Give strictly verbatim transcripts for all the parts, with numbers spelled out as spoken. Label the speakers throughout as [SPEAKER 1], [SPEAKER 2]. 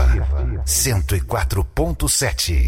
[SPEAKER 1] cento e quatro ponto sete.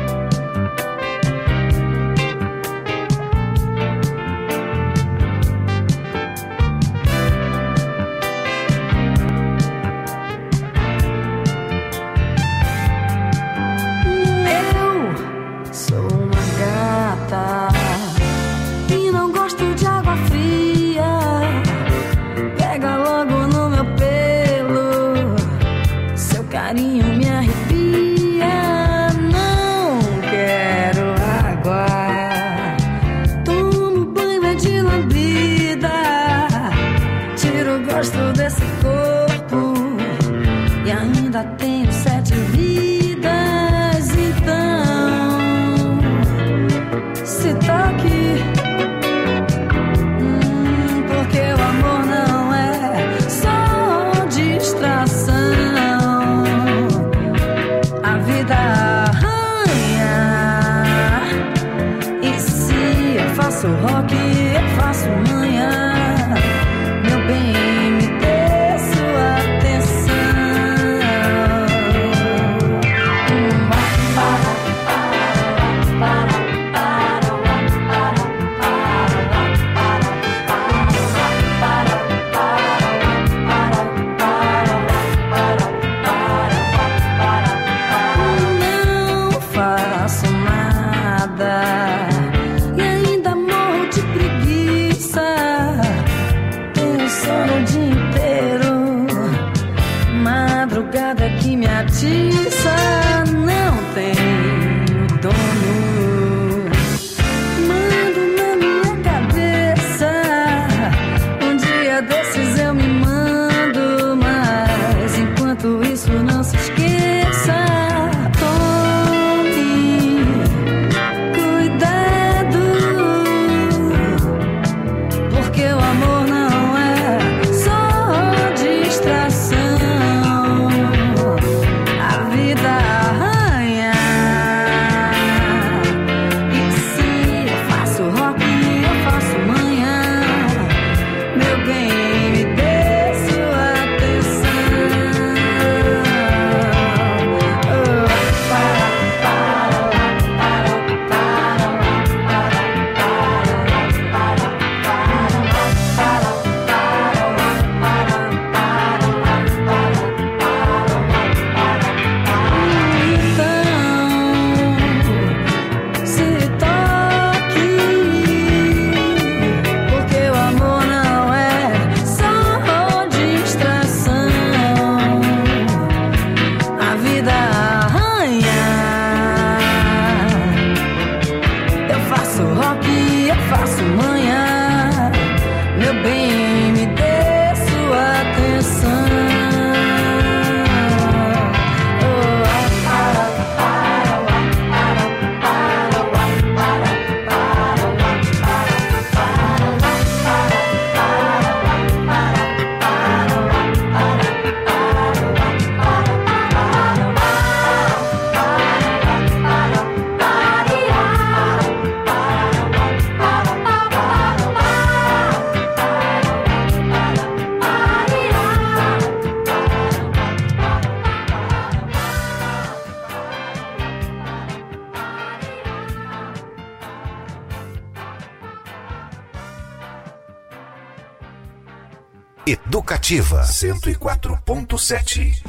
[SPEAKER 2] Educativa cento e quatro ponto sete.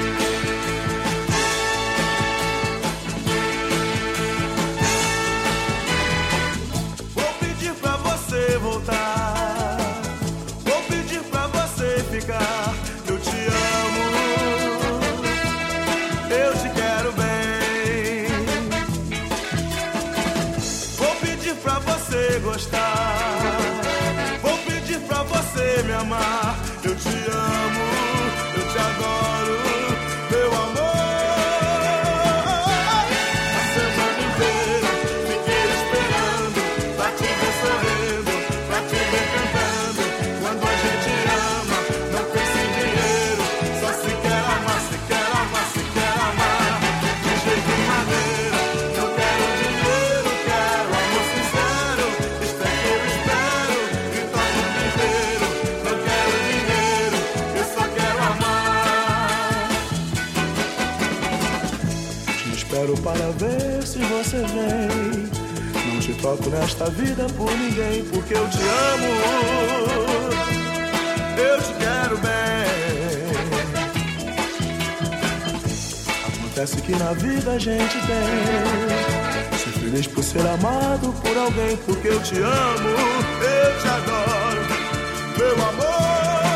[SPEAKER 3] Vou pedir pra você voltar, vou pedir pra você ficar. Eu te amo, eu te quero bem. Vou pedir pra você gostar, vou pedir pra você me amar. Eu te amo, eu te adoro, meu amor. A semana inteira fiquei esperando pra te ver sorrindo, pra te ver cantando. Quando a gente ama, não pensa em dinheiro, só se quer amar, se quer amar, se quer amar. De jeito e maneira, não quero dinheiro, quero amor sincero. Isto é que eu espero, que toque o inteiro. Não quero dinheiro, espero para ver se você vem. Não te troco nesta vida por ninguém, porque eu te amo, eu te quero bem. Acontece que na vida a gente tem, ser feliz por ser amado por alguém, porque eu te amo, eu te adoro, meu amor.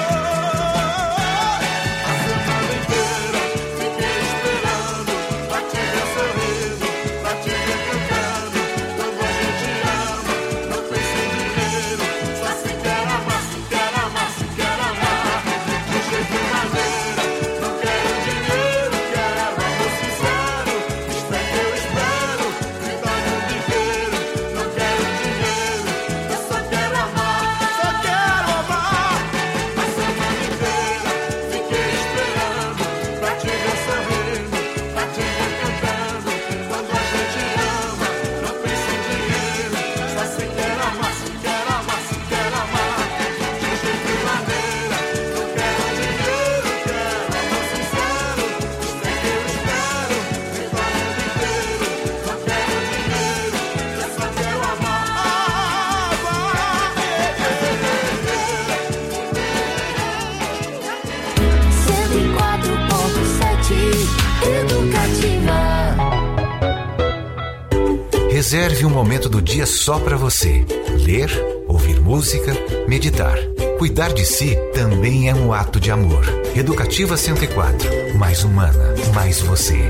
[SPEAKER 1] Reserve um momento do dia só para você. Ler, ouvir música, meditar. Cuidar de si também é um ato de amor. Educativa cento e quatro. Mais humana, mais você.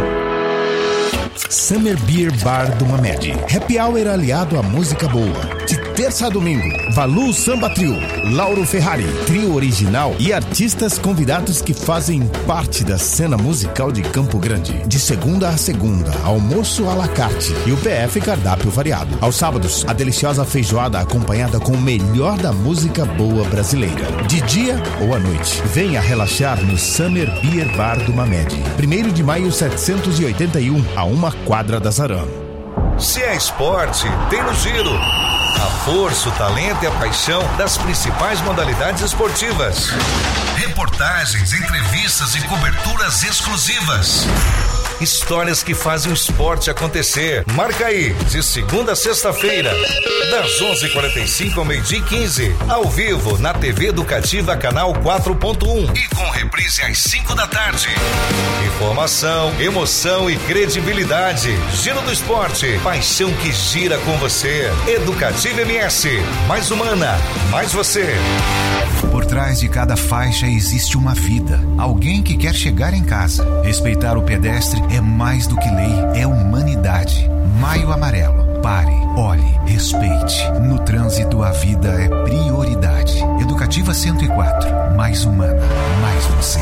[SPEAKER 4] Summer Beer Bar do Mamed. Happy Hour aliado à música boa. De terça a domingo, Valu Samba Trio, Lauro Ferrari, trio original e artistas convidados que fazem parte da cena musical de Campo Grande. De segunda a segunda, almoço à la carte e o P F cardápio variado. Aos sábados, a deliciosa feijoada acompanhada com o melhor da música boa brasileira. De dia ou à noite, venha relaxar no Summer Beer Bar do Mamed. primeiro de maio setecentos e oitenta e um, a uma quadra da Zaran.
[SPEAKER 5] Se é esporte, tem no Giro. A força, o talento e a paixão das principais modalidades esportivas. Reportagens, entrevistas e coberturas exclusivas. Histórias que fazem o esporte acontecer. Marca aí, de segunda a sexta-feira, das onze e quarenta e cinco ao meio-dia e quinze, ao vivo na T V Educativa Canal quatro ponto um e com reprise às cinco da tarde. Informação, emoção e credibilidade. Giro do Esporte, paixão que gira com você. Educativa M S, mais humana, mais você.
[SPEAKER 1] Por trás de cada faixa existe uma vida. Alguém que quer chegar em casa. Respeitar o pedestre é mais do que lei, é humanidade. Maio Amarelo. Pare, olhe, respeite. No trânsito, a vida é prioridade. Educativa cento e quatro. Mais humana, mais você.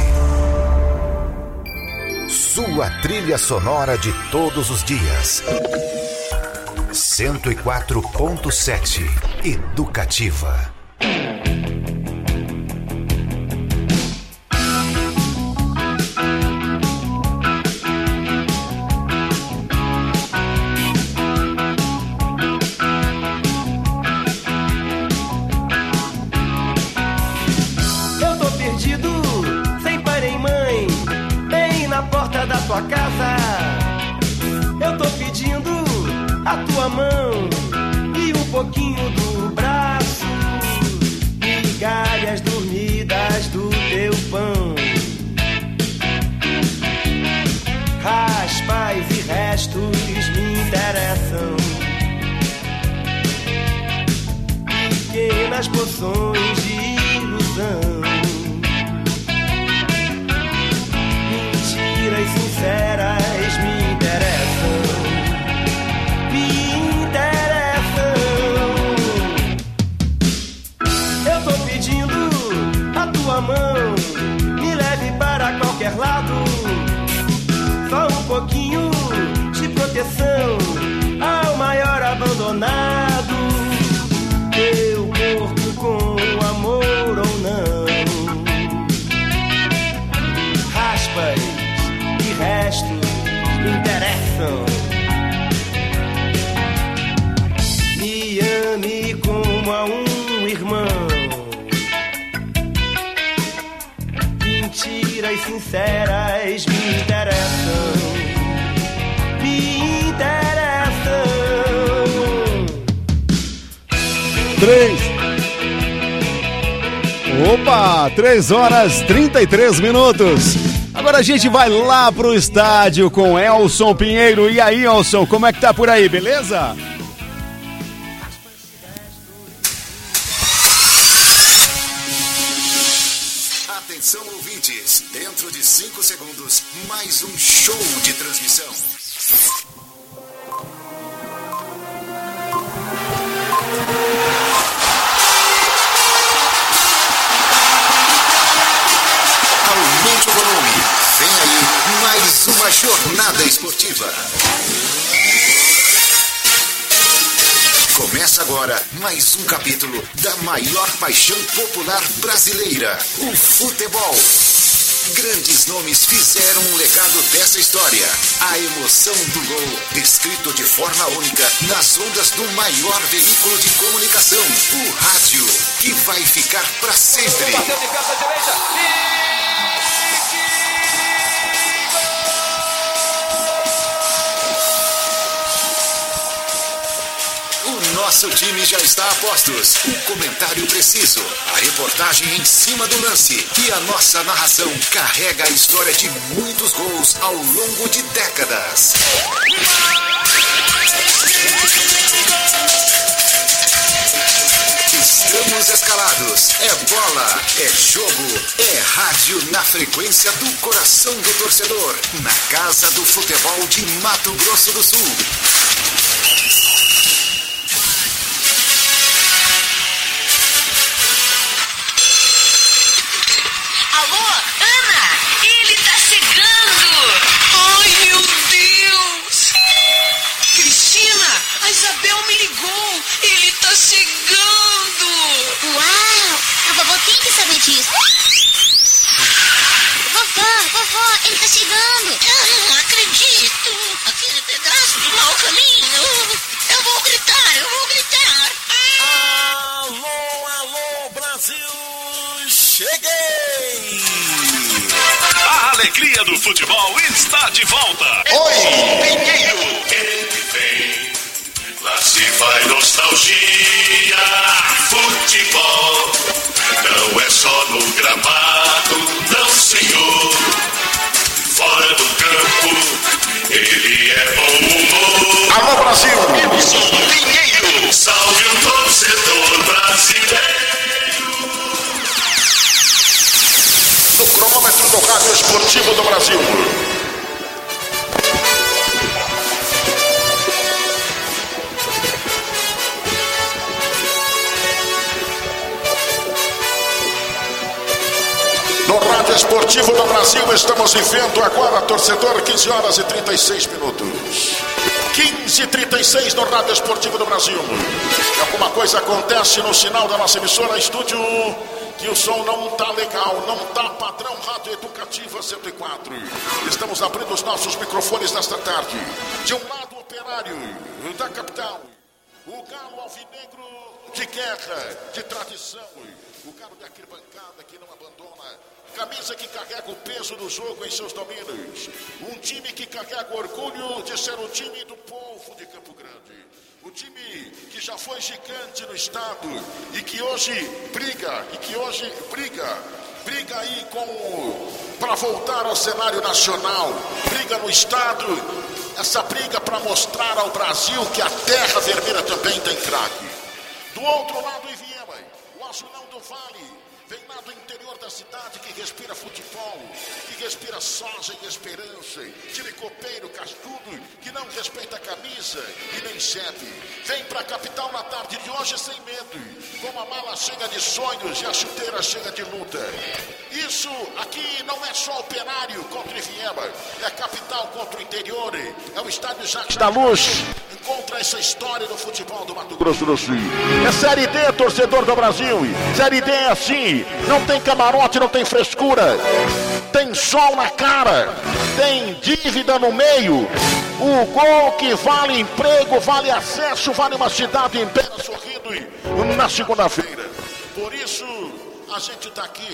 [SPEAKER 2] Sua trilha sonora de todos os dias. cento e quatro ponto sete. Educativa.
[SPEAKER 6] Tua casa, eu tô pedindo a tua mão e um pouquinho do braço, migalhas dormidas do teu pão, raspas e restos me interessam, pequenas poções de ilusão. Mentiras sinceras me interessam, me interessam. Eu tô pedindo a tua mão, me leve para qualquer lado. Só um pouquinho de proteção ao maior abandonado. Teu corpo com amor ou não. Raspas e restos me interessam. Me ame como a um irmão. Mentiras sinceras me interessam.
[SPEAKER 7] Opa, três horas e trinta e três minutos. Agora a gente vai lá pro estádio com Elson Pinheiro. E aí, Elson, como é que tá por aí, beleza?
[SPEAKER 2] Atenção, ouvintes, dentro de cinco segundos, mais um show de transmissão. Aumente o volume, vem aí mais uma jornada esportiva. Começa agora mais um capítulo da maior paixão popular brasileira, o futebol. Grandes nomes fizeram um legado dessa história. A emoção do gol, descrito de forma única nas ondas do maior veículo de comunicação, o rádio, que vai ficar para sempre.
[SPEAKER 6] Bateu de perna direita.
[SPEAKER 2] Nosso time já está a postos. O comentário preciso, a reportagem em cima do lance e a nossa narração carrega a história de muitos gols ao longo de décadas. Estamos escalados. É bola, é jogo, é rádio na frequência do coração do torcedor, na Casa do Futebol de Mato Grosso do Sul.
[SPEAKER 8] Isabel me ligou, ele tá chegando!
[SPEAKER 9] Uau! A vovó tem que saber disso. Vovó, vovó, ele tá chegando!
[SPEAKER 8] Eu não acredito! Aquele pedaço de mau caminho! Eu vou gritar, eu vou gritar!
[SPEAKER 10] Alô, alô, Brasil! Cheguei!
[SPEAKER 11] A alegria do futebol está de volta!
[SPEAKER 10] Oi!
[SPEAKER 11] Pinheiro! Ele vem! Lá se vai nostalgia, futebol, não é só no gramado, não senhor, fora do campo, ele é bom humor.
[SPEAKER 10] Alô, Brasil!
[SPEAKER 11] Wilson Pinheiro, salve o torcedor brasileiro.
[SPEAKER 10] No cronômetro do Rádio Esportivo do Brasil. No Rádio Esportivo do Brasil, estamos vivendo agora, torcedor, quinze horas e trinta e seis minutos. quinze e trinta e seis no Rádio Esportivo do Brasil. Alguma coisa acontece no sinal da nossa emissora, estúdio, que o som não tá legal, não tá padrão. Rádio Educativa cento e quatro. Estamos abrindo os nossos microfones nesta tarde. De um lado, Operário da capital, o galo alvinegro de guerra, de tradição, o galo da arquibancada que não abandona, camisa que carrega o peso do jogo em seus domínios, um time que carrega o orgulho de ser o time do povo de Campo Grande, o time que já foi gigante no estado e que hoje briga, e que hoje briga, briga aí com, para voltar ao cenário nacional, briga no estado, essa briga para mostrar ao Brasil que a terra vermelha também tem craque. Do outro lado, Iviema, o azulão do Vale, vem lá do interior da cidade que respira futebol, que respira soja e esperança, time copeiro, cascudo, que não respeita a camisa e nem sete. Vem pra capital na tarde de hoje sem medo, com a mala cheia de sonhos e a chuteira cheia de luta. Isso aqui não é só Operário contra Iviema, é capital contra o interior, é o estádio Jacques da Luz. Encontra essa história do futebol do Mato Grosso do Sul. É Série D, torcedor do Brasil. Série D é assim, não tem camarote, não tem frescura, tem sol na cara, tem dívida no meio. O gol que vale emprego, vale acesso, vale uma cidade inteira sorrindo na segunda-feira. Por isso, a gente está aqui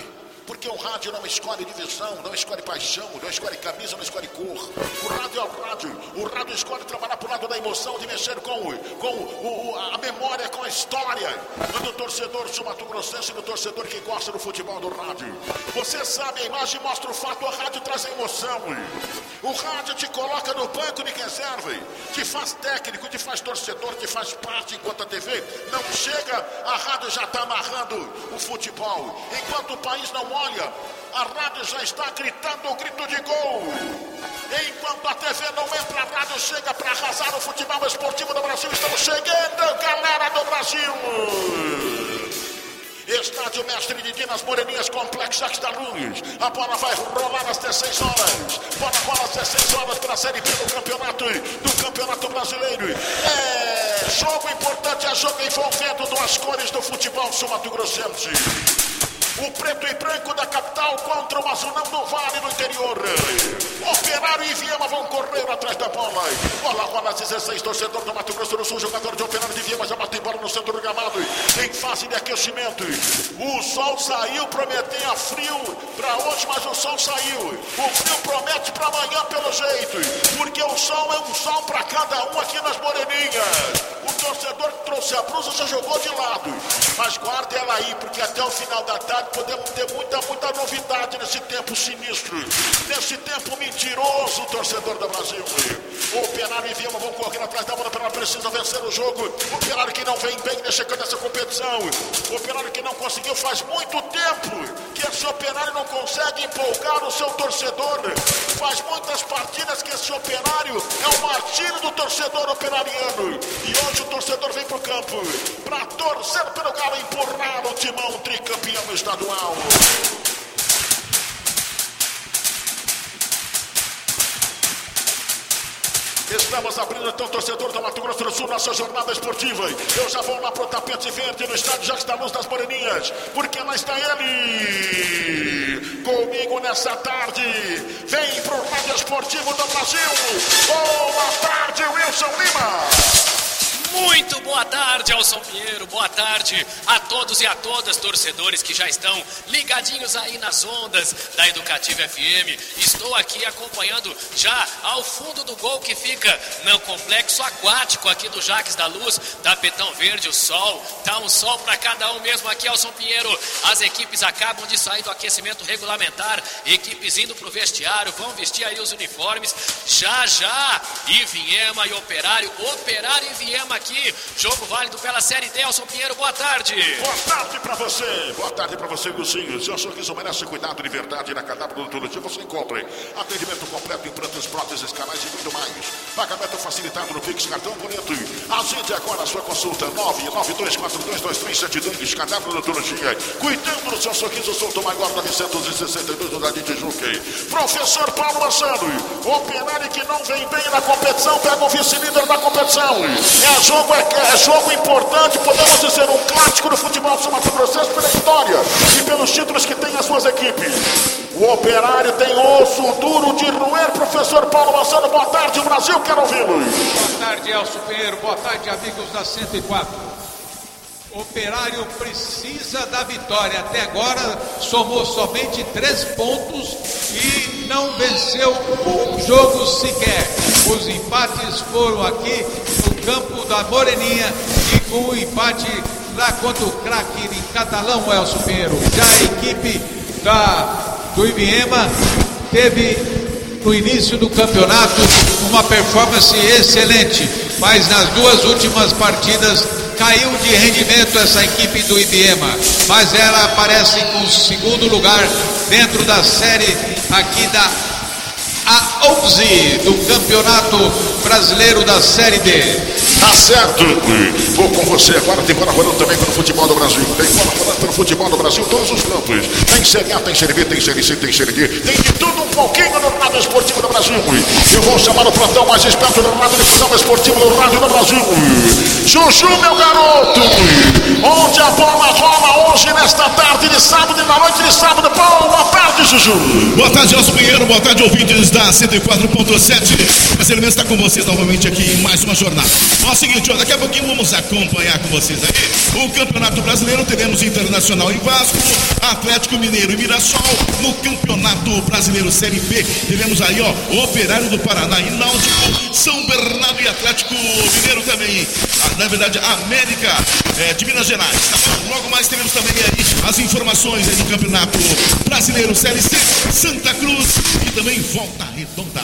[SPEAKER 10] Porque o rádio não escolhe divisão, não escolhe paixão, não escolhe camisa, não escolhe cor. O rádio é o rádio. O rádio escolhe trabalhar pro lado da emoção, de mexer com, com o, a memória, com a história do torcedor sul-mato-grossense e do torcedor que gosta do futebol do rádio. Você sabe, a imagem mostra o fato, o rádio traz a emoção. O rádio te coloca no banco de reserva, te faz técnico, te faz torcedor, te faz parte enquanto a T V não chega, a rádio já está amarrando o futebol. Enquanto o país não olha, a rádio já está gritando o grito de gol. Enquanto a T V não entra, a rádio chega para arrasar o futebol esportivo do Brasil. Estamos chegando, galera do Brasil! Estádio Mestre Didi nas Moreninhas, Complexo Jacques da Luz. A bola vai rolar às dezesseis horas. Bola rola às dezesseis horas pela Série B do campeonato, do Campeonato Brasileiro. É jogo importante, é jogo envolvendo duas cores do futebol sul-mato-grossense. O preto e branco da capital contra o azulão do Vale no interior. Operário e Viema vão correr atrás da bola. Bola rola dezesseis, torcedor do Mato Grosso do Sul, jogador de Operário de Viema já bateu bola no centro do gramado. Em fase de aquecimento. O sol saiu, prometia frio para hoje, mas o sol saiu. O frio promete para amanhã pelo jeito. Porque o sol é um sol para cada um aqui nas Moreninhas. O torcedor que trouxe a blusa já jogou de lado. Mas guarda ela aí, porque até o final da tarde podemos ter muita, muita novidade nesse tempo sinistro, nesse tempo mentiroso, torcedor do Brasil. O Operário e Viema vão correr atrás da bola, o Operário precisa vencer o jogo. O Operário que não vem bem nessa competição. O Operário que não conseguiu faz muito tempo que esse Operário não consegue empolgar o seu torcedor. Faz muitas partidas que esse Operário é o martírio do torcedor operariano. E hoje o torcedor vem pro campo para torcer pelo Galo, empurrar o timão tricampeão estadual. Estamos abrindo então, torcedor do Mato Grosso do Sul, nossa jornada esportiva. Eu já vou lá pro tapete verde no estádio Jacques da Luz das Moreninhas, porque lá está ele comigo nessa tarde. Vem pro Rádio Esportivo do Brasil. Boa tarde, Wilson Lima.
[SPEAKER 12] Muito boa tarde, Elson Pinheiro, boa tarde a todos e a todas, torcedores que já estão ligadinhos aí nas ondas da Educativa F M. Estou aqui acompanhando já ao fundo do gol que fica no complexo aquático aqui do Jacques da Luz, tapetão verde, o sol, tá um sol para cada um mesmo aqui, Elson Pinheiro. As equipes acabam de sair do aquecimento regulamentar, equipes indo pro vestiário, vão vestir aí os uniformes, já já, e Viema e Operário, Operário e Viema aqui, jogo válido pela Série D. Elson Pinheiro, boa tarde.
[SPEAKER 10] Boa tarde pra você, boa tarde pra você, Lucinho. Seu sorriso merece cuidado de verdade. Na Cadáver Odontologia você encontra atendimento completo, implantes, próteses, canais e muito mais. Pagamento facilitado no Pix, cartão boleto. Agende agora a sua consulta, nove nove dois quatro dois dois três sete dois, Cadáver Odontologia. Cuidando do seu sorriso, Souto Maior novecentos e sessenta e dois, do Jardim Tijuca. Professor Paulo Massano, Operário que não vem bem na competição, pega o vice-líder da competição. É jogo, é, é jogo importante, podemos dizer um clássico do futebol sul-mato-grossense pela história e pelos títulos que tem as suas equipes. O Operário tem osso duro de roer. Professor Paulo Massano, boa tarde, o Brasil quer ouvi-lo.
[SPEAKER 13] Boa tarde, Elcio Pinheiro, boa tarde, amigos da cento e quatro. Operário precisa da vitória. Até agora somou somente três pontos e não venceu um jogo sequer. Os empates foram aqui no campo da Moreninha e com o empate lá contra o craque em Catalão, Elcio Pinheiro. Já a equipe da, do Iviema teve no início do campeonato uma performance excelente, mas nas duas últimas partidas caiu de rendimento essa equipe do Iviema, mas ela aparece com o segundo lugar dentro da série aqui da A onze do Campeonato Brasileiro da Série D.
[SPEAKER 10] Tá certo, vou com você agora. Tem bola rolando também pelo futebol do Brasil. Tem bola rolando pelo futebol do Brasil, todos os campos. Tem Série A, tem Série B, tem Série C, tem Série D. Tem de tudo um pouquinho no Rádio Esportivo do Brasil. Eu vou chamar o plantão mais esperto do Rádio Difusão Esportivo do Rádio do Brasil. Chuchu, meu garoto, onde a bola rola hoje nesta tarde de sábado e na noite de sábado. Boa tarde, Chuchu.
[SPEAKER 14] Boa tarde, Elcio Pinheiro. Boa tarde, ouvintes da cento
[SPEAKER 4] cento e quatro ponto sete. Prazer imenso estar com vocês novamente aqui em mais uma jornada. Ó, é o seguinte, ó, daqui a pouquinho vamos acompanhar com vocês aí o Campeonato Brasileiro. Teremos Internacional em Vasco, Atlético Mineiro e Mirassol. No Campeonato Brasileiro Série B, teremos aí, ó, Operário do Paraná e Náutico, São Bernardo e Atlético Mineiro também. Na verdade, América é, de Minas Gerais. Tá bom? Logo mais teremos também aí as informações aí do Campeonato Brasileiro Série C, Santa Cruz e também Volta Redonda.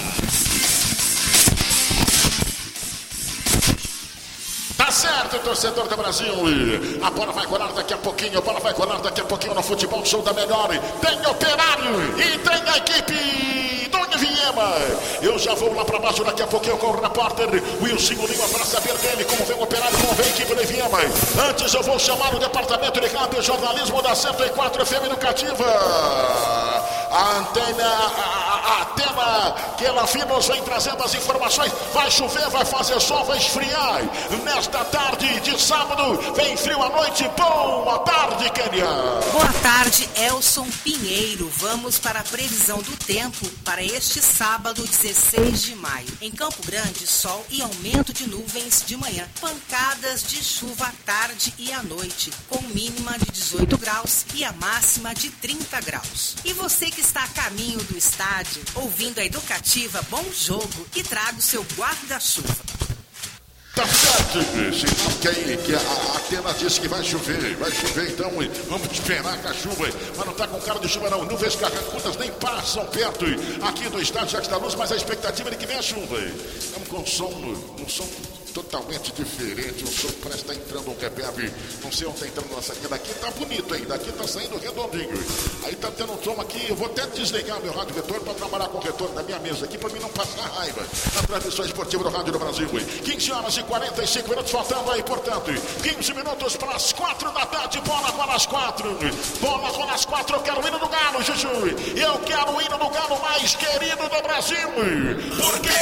[SPEAKER 10] Tá certo, torcedor do Brasil. A bola vai rolar daqui a pouquinho. A bola vai rolar daqui a pouquinho no Futebol Show da Melhor. Tem Operário e tem a equipe do Viema. Eu já vou lá pra baixo daqui a pouquinho com o repórter Wilson Lima para saber dele como vem o Operário, como vem a equipe do Viema. Antes eu vou chamar o departamento de rádio e jornalismo da cento e quatro F M Educativa. A antena, a, a antena que ela nos vem trazendo as informações. Vai chover, vai fazer sol, vai esfriar. Nesta tarde de sábado, vem frio à noite. Boa tarde, Kênia.
[SPEAKER 14] Boa tarde, Elson Pinheiro. Vamos para a previsão do tempo para este sábado, dezesseis de maio. Em Campo Grande, sol e aumento de nuvens de manhã. Pancadas de chuva à tarde e à noite, com mínima de dezoito graus e a máxima de trinta graus. E você que está a caminho do estádio, ouvindo a Educativa, bom jogo e traga o seu guarda-chuva.
[SPEAKER 10] Tá certo, sinal que, aí, que a, a Atena disse que vai chover, vai chover, então vamos esperar com a chuva, mas não tá com cara de chuva não, nuvens carrancudas nem passam perto aqui do estádio Jacques da Luz, mas a expectativa é de que venha a chuva. Estamos com um som, um som totalmente diferente, o som parece que tá entrando um reverb, não sei onde tá entrando nossa aqui, daqui tá bonito, hein, daqui tá saindo redondinho, aí tá tendo um som aqui, eu vou até desligar meu rádio retorno para trabalhar com o retorno da minha mesa aqui, para mim não passar raiva, na transmissão esportiva do Rádio do Brasil. quinze horas e quarenta e cinco minutos, faltando aí, portanto, quinze minutos para as quatro da tarde, bola para as quatro, bola para as quatro, eu quero o hino do Galo, Juju, eu quero o hino do Galo mais querido do Brasil, porque...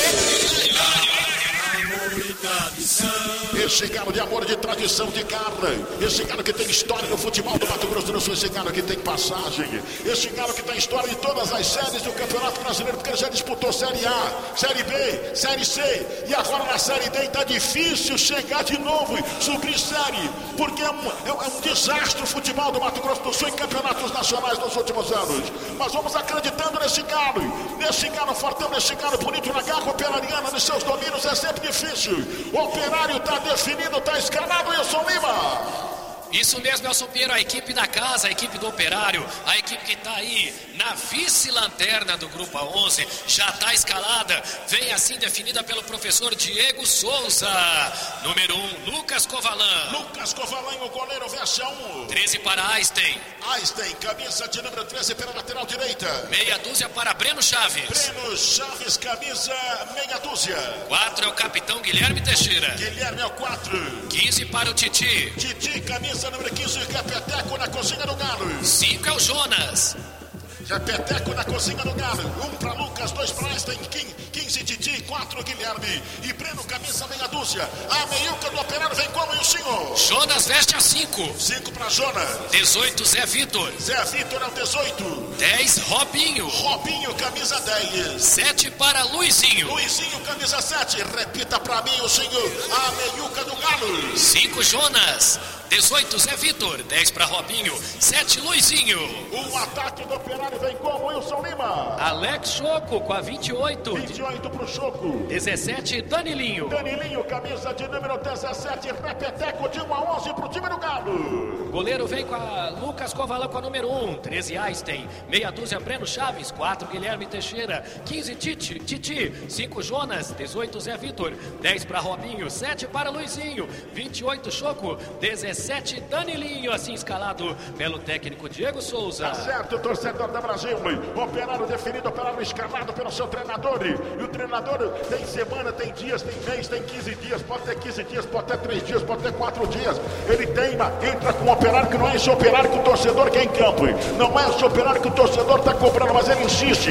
[SPEAKER 10] Esse galo de amor, de tradição, de garra. Esse galo que tem história no futebol do Mato Grosso do Sul. Esse galo que tem passagem. Esse galo que tem história em todas as séries do Campeonato Brasileiro, porque ele já disputou Série A, Série B, Série C. E agora na Série D está difícil chegar de novo, subir série. Porque é um, é um desastre o futebol do Mato Grosso do Sul em campeonatos nacionais nos últimos anos. Mas vamos acreditando nesse galo. Nesse galo fortão, nesse galo bonito na garra operariana, nos seus domínios. É sempre difícil. O Operário está definido, está escalado, Wilson Lima.
[SPEAKER 12] Isso mesmo, Elson Pinheiro, a equipe da casa, a equipe do Operário, a equipe que está aí na vice-lanterna do Grupo onze, já está escalada, vem assim definida pelo professor Diego Souza. Número um, Lucas Covalan.
[SPEAKER 10] Lucas Covalan, o goleiro, veste a um.
[SPEAKER 12] treze para Einstein.
[SPEAKER 10] Einstein, camisa de número treze pela lateral direita.
[SPEAKER 12] Meia dúzia para Breno Chaves.
[SPEAKER 10] Breno Chaves, camisa meia dúzia.
[SPEAKER 12] quatro é o capitão Guilherme Teixeira.
[SPEAKER 10] Guilherme é o quatro.
[SPEAKER 12] quinze para o Titi.
[SPEAKER 10] Titi, camisa número quinze, Repeteco na cozinha do Galo.
[SPEAKER 12] cinco é o Jonas.
[SPEAKER 10] Repeteco na cozinha do Galo. um para Lucas, dois para Einstein, quinze Titi, quatro Guilherme. E Breno, camisa meia dúzia. A meiuca do Operário vem como e o senhor?
[SPEAKER 12] Jonas veste a cinco.
[SPEAKER 10] cinco para Jonas.
[SPEAKER 12] dezoito, Zé Vitor.
[SPEAKER 10] Zé Vitor é o dezoito.
[SPEAKER 12] dez, Robinho.
[SPEAKER 10] Robinho, camisa dez.
[SPEAKER 12] sete para Luizinho.
[SPEAKER 10] Luizinho, camisa sete. Repita para mim o senhor. A meiuca do Galo.
[SPEAKER 12] cinco, Jonas. dezoito, Zé Vitor. dez para Robinho. sete, Luizinho.
[SPEAKER 10] O ataque do Operário vem como, Wilson Lima?
[SPEAKER 12] Alex Choco com a vinte e oito.
[SPEAKER 10] vinte e oito pro Choco.
[SPEAKER 12] dezessete, Danilinho.
[SPEAKER 10] Danilinho, camisa de número dezessete. Repeteco de um a onze pro time do Galo.
[SPEAKER 12] Goleiro vem com a Lucas Covalan com a número um. treze, Einstein. Meia dúzia, Breno Chaves. quatro, Guilherme Teixeira. quinze, Titi. Titi. cinco, Jonas. dezoito, Zé Vitor. dez para Robinho. sete para Luizinho. vinte e oito, Choco. dezessete, Danilinho. Assim escalado pelo técnico Diego Souza.
[SPEAKER 10] Tá certo, torcedor da Brasil. Operário definido, Operário escalado pelo seu treinador. E o treinador tem semana, tem dias, tem mês, tem quinze dias. Pode ter quinze dias, pode ter três dias, pode ter quatro dias. Ele teima, entra com o Operário que não é esse Operário que o torcedor quer em campo. Não é esse Operário que o torcedor está comprando, mas ele insiste.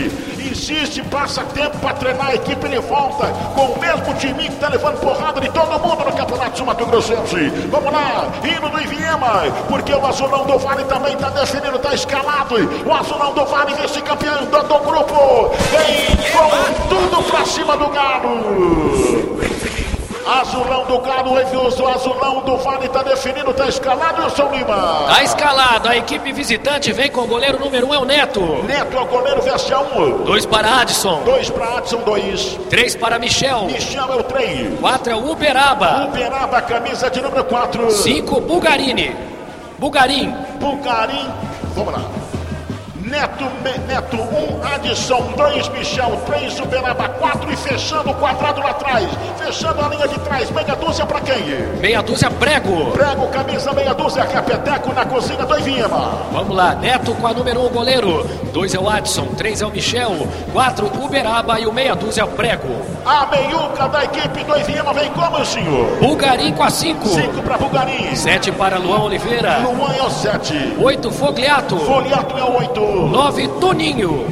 [SPEAKER 10] insiste, passa tempo para treinar a equipe, ele volta com o mesmo time que está levando porrada de todo mundo no Campeonato Sul Mato Grossense. Vamos lá, hino do Iviema, porque o Azulão do Vale também está definido, está escalado. O Azulão do Vale, vice-campeão do, do grupo, vem com tudo para cima do Galo. Azulão do Galo, o Azulão do Vale está definido, está escalado, Wilson Lima.
[SPEAKER 12] Tá escalado, a equipe visitante vem com o goleiro número um, é o Neto.
[SPEAKER 10] Neto é o goleiro, veste a um.
[SPEAKER 12] Dois para Adson.
[SPEAKER 10] Dois para Adson, dois.
[SPEAKER 12] Três para Michel.
[SPEAKER 10] Michel é o três.
[SPEAKER 12] Quatro é o Uberaba.
[SPEAKER 10] Uberaba, camisa de número quatro.
[SPEAKER 12] Cinco, Bulgarini. Bulgarim.
[SPEAKER 10] Bulgarim, vamos lá. Neto, Neto um, Adson dois, Michel três, Uberaba quatro e fechando o quadrado lá atrás. Fechando a linha de trás, meia dúzia pra quem?
[SPEAKER 12] Meia dúzia Prego.
[SPEAKER 10] Prego, camisa meia dúzia, Capeteco na cozinha do Iviema.
[SPEAKER 12] Vamos lá, Neto com a número um, goleiro. dois é o Adson, três é o Michel, quatro Uberaba e o meia dúzia Prego.
[SPEAKER 10] A meiuca da equipe do Iviema vem como, senhor?
[SPEAKER 12] Bulgarim com a cinco.
[SPEAKER 10] cinco pra Bulgarim.
[SPEAKER 12] sete para Luan Oliveira.
[SPEAKER 10] Luan é o sete.
[SPEAKER 12] oito Fogliato.
[SPEAKER 10] Fogliato é o oito.
[SPEAKER 12] nove Toninho.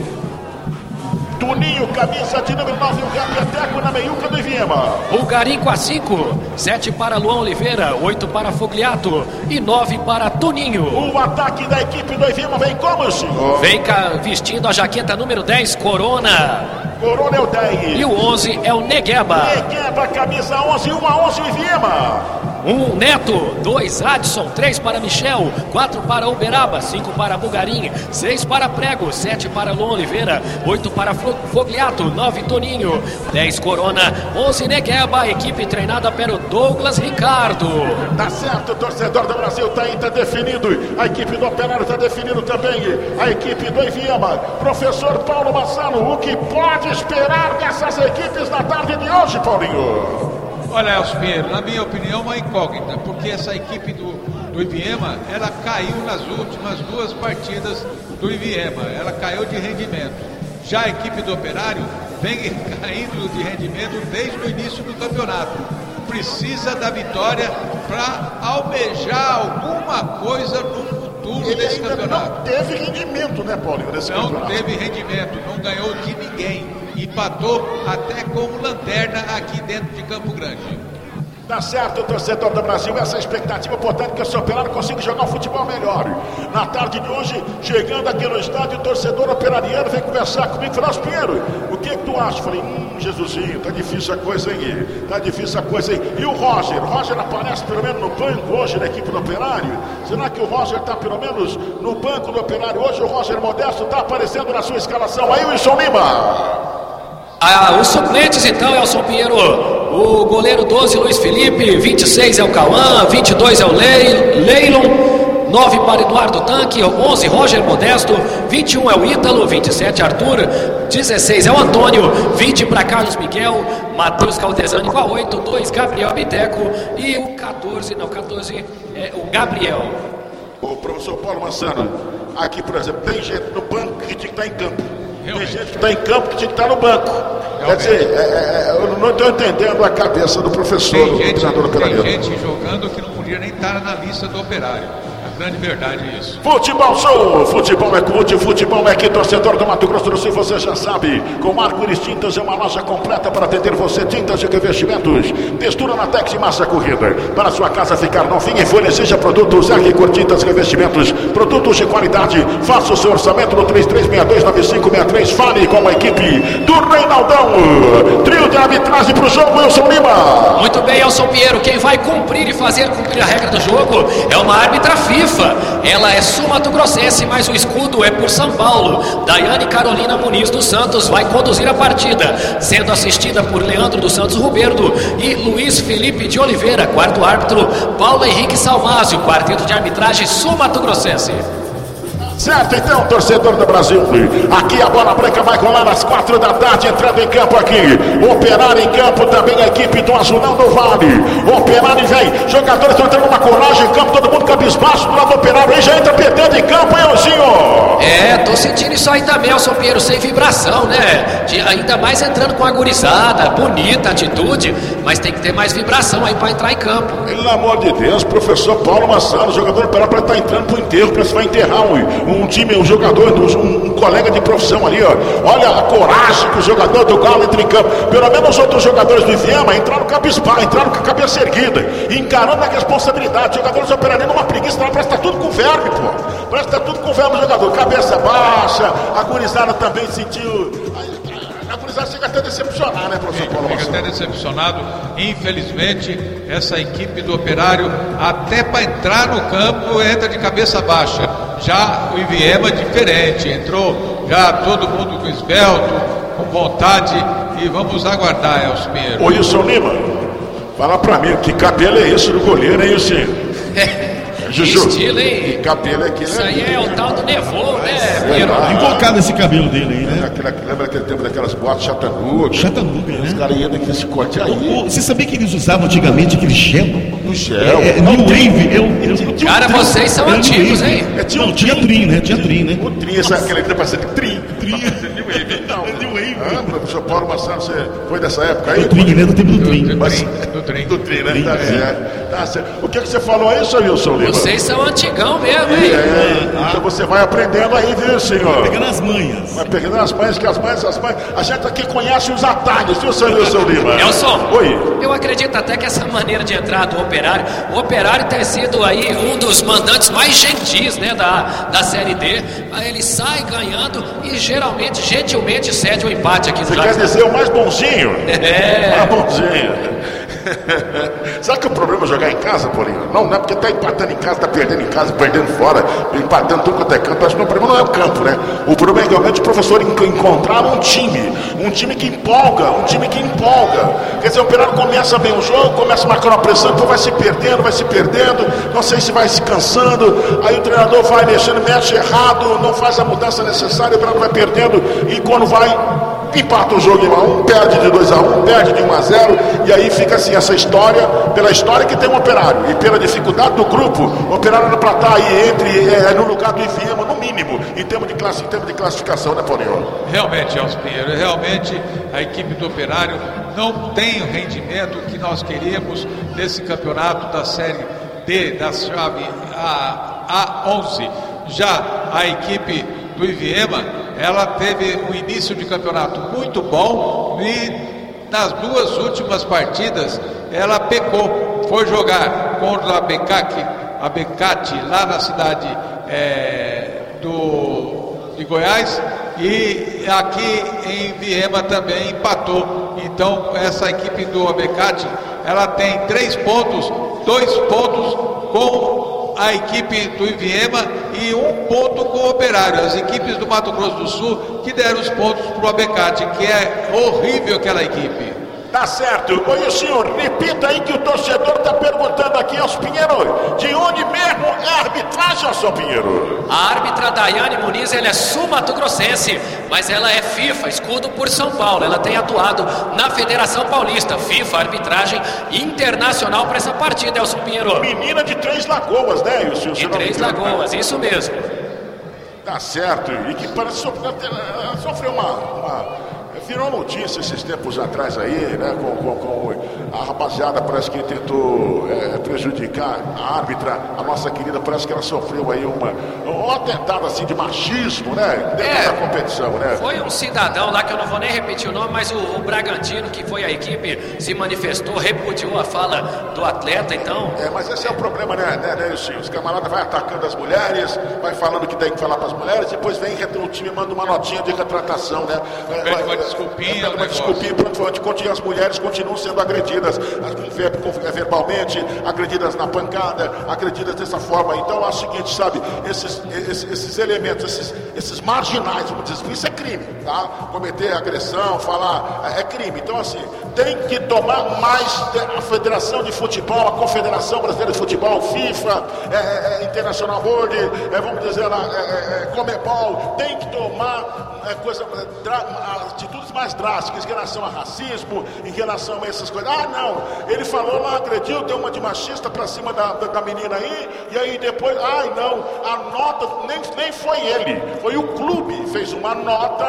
[SPEAKER 10] Toninho, camisa de número nove, o Capeteco na meiuca do Iviema.
[SPEAKER 12] Bulgarim com a cinco. sete para Luan Oliveira, oito para Fogliato e nove para Toninho.
[SPEAKER 10] O ataque da equipe do Iviema vem como, senhor?
[SPEAKER 12] Vem cá, vestindo a jaqueta número dez, Corona.
[SPEAKER 10] Corona é o dez.
[SPEAKER 12] E o onze é o Negueba.
[SPEAKER 10] Negueba, camisa onze, um a onze Iviema.
[SPEAKER 12] um Neto, dois Adson, três para Michel, quatro para Uberaba, cinco para Bulgarim, seis para Prego, sete para Luan Oliveira, oito para Fogliato, nove Toninho, dez Corona, onze Negueba, equipe treinada pelo Douglas Ricardo.
[SPEAKER 10] Tá certo, o torcedor do Brasil tá aí, tá definido, a equipe do Operário tá definido também, a equipe do Iviema. Professor Paulo Massano, o que pode esperar dessas equipes na tarde de hoje, Paulinho?
[SPEAKER 13] Olha, Elcio Pinheiro, na minha opinião, uma incógnita, porque essa equipe do, do Iviema, ela caiu nas últimas duas partidas do Iviema, ela caiu de rendimento. Já a equipe do Operário vem caindo de rendimento desde o início do campeonato. Precisa da vitória para almejar alguma coisa no futuro
[SPEAKER 10] Ele
[SPEAKER 13] desse
[SPEAKER 10] ainda
[SPEAKER 13] campeonato.
[SPEAKER 10] Não teve rendimento, né, Paulinho, nesse
[SPEAKER 13] Não
[SPEAKER 10] campeonato?
[SPEAKER 13] teve rendimento, não ganhou de ninguém. Empatou até como lanterna aqui dentro de Campo Grande.
[SPEAKER 10] Tá certo, torcedor do Brasil, essa expectativa, portanto, que o seu Operário consiga jogar um futebol melhor. Na tarde de hoje, chegando aqui no estádio, o torcedor operariano vem conversar comigo e falou: Pinheiro, o que que tu acha? Falei, hum, Jesusinho, tá difícil a coisa aí, tá difícil a coisa aí. E o Roger? O Roger aparece pelo menos no banco hoje da equipe do Operário? Será que o Roger tá pelo menos no banco do Operário hoje? O Roger Modesto tá aparecendo na sua escalação aí, Wilson Lima?
[SPEAKER 12] Ah, os suplentes então, Elson Pinheiro. O goleiro doze, Luiz Felipe. vinte e seis é o Cauã. vinte e dois é o Lei, Leilon. nove para Eduardo Tanque. onze, Roger Modesto. vinte e um é o Ítalo. vinte e sete, Arthur. dezesseis é o Antônio. vinte para Carlos Miguel. Matheus Caldesani com a oito. dois, Gabriel Biteco. E o catorze, não, catorze é o Gabriel.
[SPEAKER 10] O professor Paulo Massano, aqui, por exemplo, tem gente no banco que tinha que estar em campo. Realmente. Tem gente que está em campo que tinha que estar no banco. Realmente. Quer dizer, é, é, eu não estou entendendo a cabeça do professor,
[SPEAKER 13] tem
[SPEAKER 10] do
[SPEAKER 13] gente,
[SPEAKER 10] treinador operariano.
[SPEAKER 13] Tem gente jogando que não podia nem estar na lista do Operário. A grande verdade é isso.
[SPEAKER 10] Futebol Show, futebol é cult, futebol é aqui, torcedor do Mato Grosso do Sul, você já sabe. Com Arco-Íris Tintas é uma loja completa para atender você, tintas e revestimentos. Textura na Tex e massa corrida. Para sua casa ficar novinha e folha, seja produtos R Cor Tintas Revestimentos. Produtos de qualidade. Faça o seu orçamento no três três seis dois nove cinco seis três. Fale com a equipe do Reinaldão. Trio de arbitragem para o jogo, Wilson Lima.
[SPEAKER 12] Muito bem, Elson Pinheiro. Quem vai cumprir e fazer cumprir a regra do jogo é uma árbitra FIFA. Ela é sul-mato-grossense, mas o escudo é por São Paulo. Daiane Carolina Muniz dos Santos vai conduzir a partida, sendo assistida por Leandro dos Santos Ruberdo e Luiz Felipe de Oliveira. Quarto árbitro, Paulo Henrique Salmásio. Quarteto de arbitragem sul-mato-grossense.
[SPEAKER 10] Certo, então, torcedor do Brasil, aqui a bola branca vai rolar às quatro da tarde, entrando em campo aqui, Operário em campo, também a equipe do Azulão do Vale, Operário vem, jogadores estão entrando uma coragem em campo, todo mundo cabisbaixo do lado do Operário, aí já entra perdendo em campo, hein, Elzinho?
[SPEAKER 12] É, tô sentindo isso aí também, Elson Pinheiro, sem vibração, né, de, ainda mais entrando com a gurizada, bonita atitude, mas tem que ter mais vibração aí pra entrar em campo.
[SPEAKER 10] Pelo amor de Deus, professor Paulo Massano, jogador do Operário para estar entrando pro enterro, para se vai enterrar um um time, um jogador, um, um colega de profissão ali, ó. Olha a coragem que o jogador do Galo entra em campo. Pelo menos os outros jogadores do Iviema entraram com a cabispa, entraram com a cabeça erguida, encarando a responsabilidade. Os jogadores operando numa preguiça, não, parece que tá tudo com verme, pô. Parece que tá tudo com verme o jogador. Cabeça baixa, a gurizada também sentiu. A gurizada chega até a decepcionar, né, professor Paulo?
[SPEAKER 13] Fica até decepcionado. Infelizmente, essa equipe do Operário, até para entrar no campo, entra de cabeça baixa. Já o Iviema é diferente, entrou já todo mundo com esbelto, com vontade, e vamos aguardar, Elcio Pinheiro.
[SPEAKER 10] Ô, Wilson Lima, fala pra mim, que cabelo é esse do goleiro, hein, Wilson?
[SPEAKER 12] Juju. Estilo, hein?
[SPEAKER 10] Cabelo aqui, né?
[SPEAKER 12] Isso aí é o tal do Nevô, né?
[SPEAKER 15] É, invocado esse cabelo dele aí, né?
[SPEAKER 10] Aquela, lembra aquele tempo daquelas boates Chattanooga?
[SPEAKER 15] Chattanooga, né?
[SPEAKER 10] Os caras iam com esse corte aí.
[SPEAKER 15] O, o, você sabia que eles usavam antigamente aquele gel?
[SPEAKER 10] No gel?
[SPEAKER 15] É, é, New Wave. Eu, eu, eu,
[SPEAKER 12] cara,
[SPEAKER 15] eu,
[SPEAKER 12] vocês são antigos, hein?
[SPEAKER 10] É, tinha
[SPEAKER 15] não, tinha trim, né? Tinha trim, né?
[SPEAKER 10] O trim, essa, aquele que parece trim.
[SPEAKER 15] Trim.
[SPEAKER 10] New Wave, não. É New Wave. Ah, professor Paulo Massaro, você foi dessa época aí?
[SPEAKER 15] Do trim, né? Do tempo do trim.
[SPEAKER 10] Do trim. Do trim, né? Tá certo. Tá certo. O que, que você falou aí, seu Wilson Lima?
[SPEAKER 12] Vocês são antigão mesmo, hein?
[SPEAKER 10] É, ah. Então você vai aprendendo aí, viu, senhor?
[SPEAKER 15] Pegando as manhas.
[SPEAKER 10] Vai pegando as manhas, que as manhas, as manhas. A gente aqui conhece os atalhos, viu, seu Wilson Lima?
[SPEAKER 12] Nelson,
[SPEAKER 10] oi.
[SPEAKER 12] Eu acredito até que essa maneira de entrar do Operário, o Operário tem sido aí um dos mandantes mais gentis, né, da, da Série D. Aí ele sai ganhando e geralmente, gentilmente, cede o um empate aqui.
[SPEAKER 10] Você quer dizer o mais bonzinho?
[SPEAKER 12] É.
[SPEAKER 10] O mais bonzinho. Sabe que o problema é jogar em casa, Paulinho? Não, não é porque tá empatando em casa, tá perdendo em casa, perdendo fora, empatando tudo quanto é campo. Acho que o problema não é o campo, né? O problema é realmente o professor encontrar um time, um time que empolga, um time que empolga. Quer dizer, o Operário começa bem o jogo, começa marcando a pressão, depois vai se perdendo, vai se perdendo, não sei se vai se cansando, aí o treinador vai mexendo, mexe errado, não faz a mudança necessária, o Operário vai perdendo, e quando vai, empata o jogo em um a um, perde de dois a um, perde de um a zero, e aí fica assim essa história, pela história que tem o Operário e pela dificuldade do grupo, o Operário era para estar aí entre, é, no lugar do Iviema, no mínimo, em termos de, classe, em termos de classificação, né, Paulinho?
[SPEAKER 13] Realmente, Elcio Pinheiro, realmente a equipe do Operário não tem o rendimento que nós queríamos nesse campeonato da Série D, da chave A onze. Já a equipe do Iviema, ela teve um início de campeonato muito bom e nas duas últimas partidas ela pecou, foi jogar contra a Becate, a Becate lá na cidade é, do, de Goiás, e aqui em Viema também empatou. Então essa equipe do Abecate, ela tem três pontos, dois pontos com a equipe do Iviema e um ponto com o Operário. As equipes do Mato Grosso do Sul que deram os pontos para o Abecate, que é horrível aquela equipe.
[SPEAKER 10] Tá certo. Oi, senhor, repita aí que o torcedor está perguntando aqui aos Pinheiro. De onde mesmo é a arbitragem, aos Pinheiro?
[SPEAKER 12] A árbitra Daiane Muniz, ela é sul-mato-grossense, mas ela é FIFA, escudo por São Paulo. Ela tem atuado na Federação Paulista, FIFA, arbitragem internacional para essa partida, Elson Pinheiro.
[SPEAKER 10] Menina de Três Lagoas, né, Wilson?
[SPEAKER 12] De Três Lagoas, isso mesmo.
[SPEAKER 10] Tá certo. E que parece ela sofreu uma... uma... Virou notícia esses tempos atrás aí, né? Com, com, com a rapaziada parece que tentou é, prejudicar a árbitra, a nossa querida, parece que ela sofreu aí uma, um atentado assim de machismo, né? Dentro
[SPEAKER 12] é,
[SPEAKER 10] da competição, né?
[SPEAKER 12] Foi um cidadão lá que eu não vou nem repetir o nome, mas o, o Bragantino, que foi a equipe, se manifestou, repudiou a fala do atleta, então.
[SPEAKER 10] É, mas esse é o problema, né, né, né Os camaradas vai atacando as mulheres, vai falando que tem que falar para as mulheres, depois vem o time manda uma notinha de retratação, né?
[SPEAKER 13] Vai, vai, desculpinha,
[SPEAKER 10] uma desculpinha, as mulheres continuam sendo agredidas verbalmente, agredidas na pancada, agredidas dessa forma. Então é o seguinte, sabe, esses, esses, esses elementos, esses, esses marginais, vamos dizer assim, isso é crime, tá? Cometer agressão, falar, é crime. Então assim, tem que tomar mais a Federação de Futebol, a Confederação Brasileira de Futebol, FIFA, é, é, International Board, é, vamos dizer lá, é, é, Comebol, tem que tomar é, coisa, atitudes mais drásticas em relação a racismo, em relação a essas coisas. Ah, não, ele falou lá, agrediu, deu uma de machista pra cima da, da, da menina aí, e aí depois, ai não, a nota nem, nem foi ele, foi o clube, fez uma nota,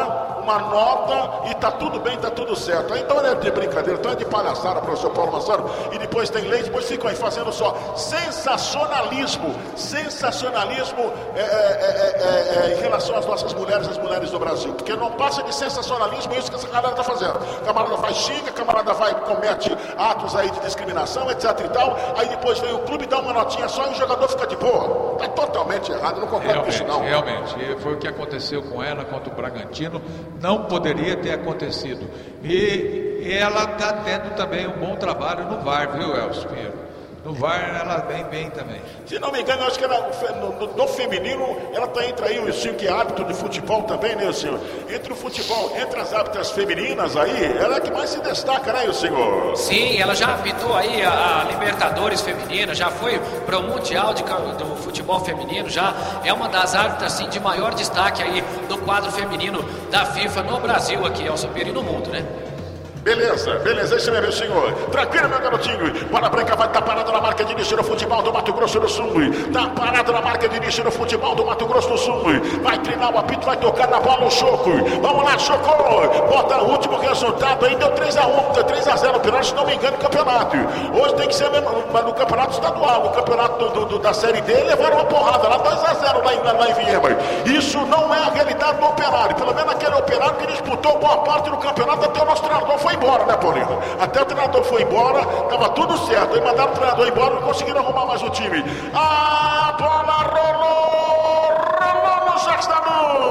[SPEAKER 10] uma nota e tá tudo bem, tá tudo certo. Então é de brincadeira, então é de palhaçada, professor Paulo Massaro. E depois tem lei, depois ficam aí fazendo só sensacionalismo, sensacionalismo é, é, é, é, em relação às nossas mulheres, as mulheres do Brasil. Porque não passa de sensacionalismo isso que essa galera tá fazendo. O camarada vai xinga, o camarada vai comete atos aí de discriminação, etc e tal. Aí depois vem o clube, dá uma notinha só e o jogador fica de boa. Tá totalmente errado, não concordo com isso não.
[SPEAKER 13] Realmente, foi o que aconteceu com ela contra o Bragantino, não poderia ter acontecido. E, e ela está tendo também um bom trabalho no V A R, viu, Elcio Pinheiro? No V A R ela vem bem também.
[SPEAKER 10] Se não me engano, eu acho que ela, no, no, no feminino, ela está entre aí o senhor que é árbitro de futebol também, né, senhor? Entre o futebol, entre as árbitras femininas aí, ela é que mais se destaca, né, senhor?
[SPEAKER 12] Sim, ela já apitou aí a, a Libertadores feminina, já foi para o Mundial de, do futebol feminino, já é uma das árbitras assim, de maior destaque aí do quadro feminino da FIFA no Brasil aqui, Elcio Pinheiro, e no mundo, né?
[SPEAKER 10] Beleza, beleza, isso mesmo, senhor. Tranquilo, meu garotinho. Bola branca vai estar tá parado na marca de início do futebol do Mato Grosso do Sul. Tá parado na marca de início do futebol do Mato Grosso do Sul. Vai treinar o apito, vai tocar na bola o Choco. Vamos lá, Choco. Bota o último resultado aí, deu três a um, deu três a zero, pelo se não me engano, no campeonato. Hoje tem que ser mesmo, no campeonato estadual. No campeonato do, do, da Série D, levaram uma porrada lá, dois a zero lá em, lá em Viema. Isso não é a realidade do Operário. Pelo menos aquele Operário que disputou boa parte do campeonato até o nosso treinador foi embora, né, Paulinho? Até o treinador foi embora, tava tudo certo. Aí mandaram o treinador embora e não conseguiram arrumar mais o time. A bola rolou, rolou no sexta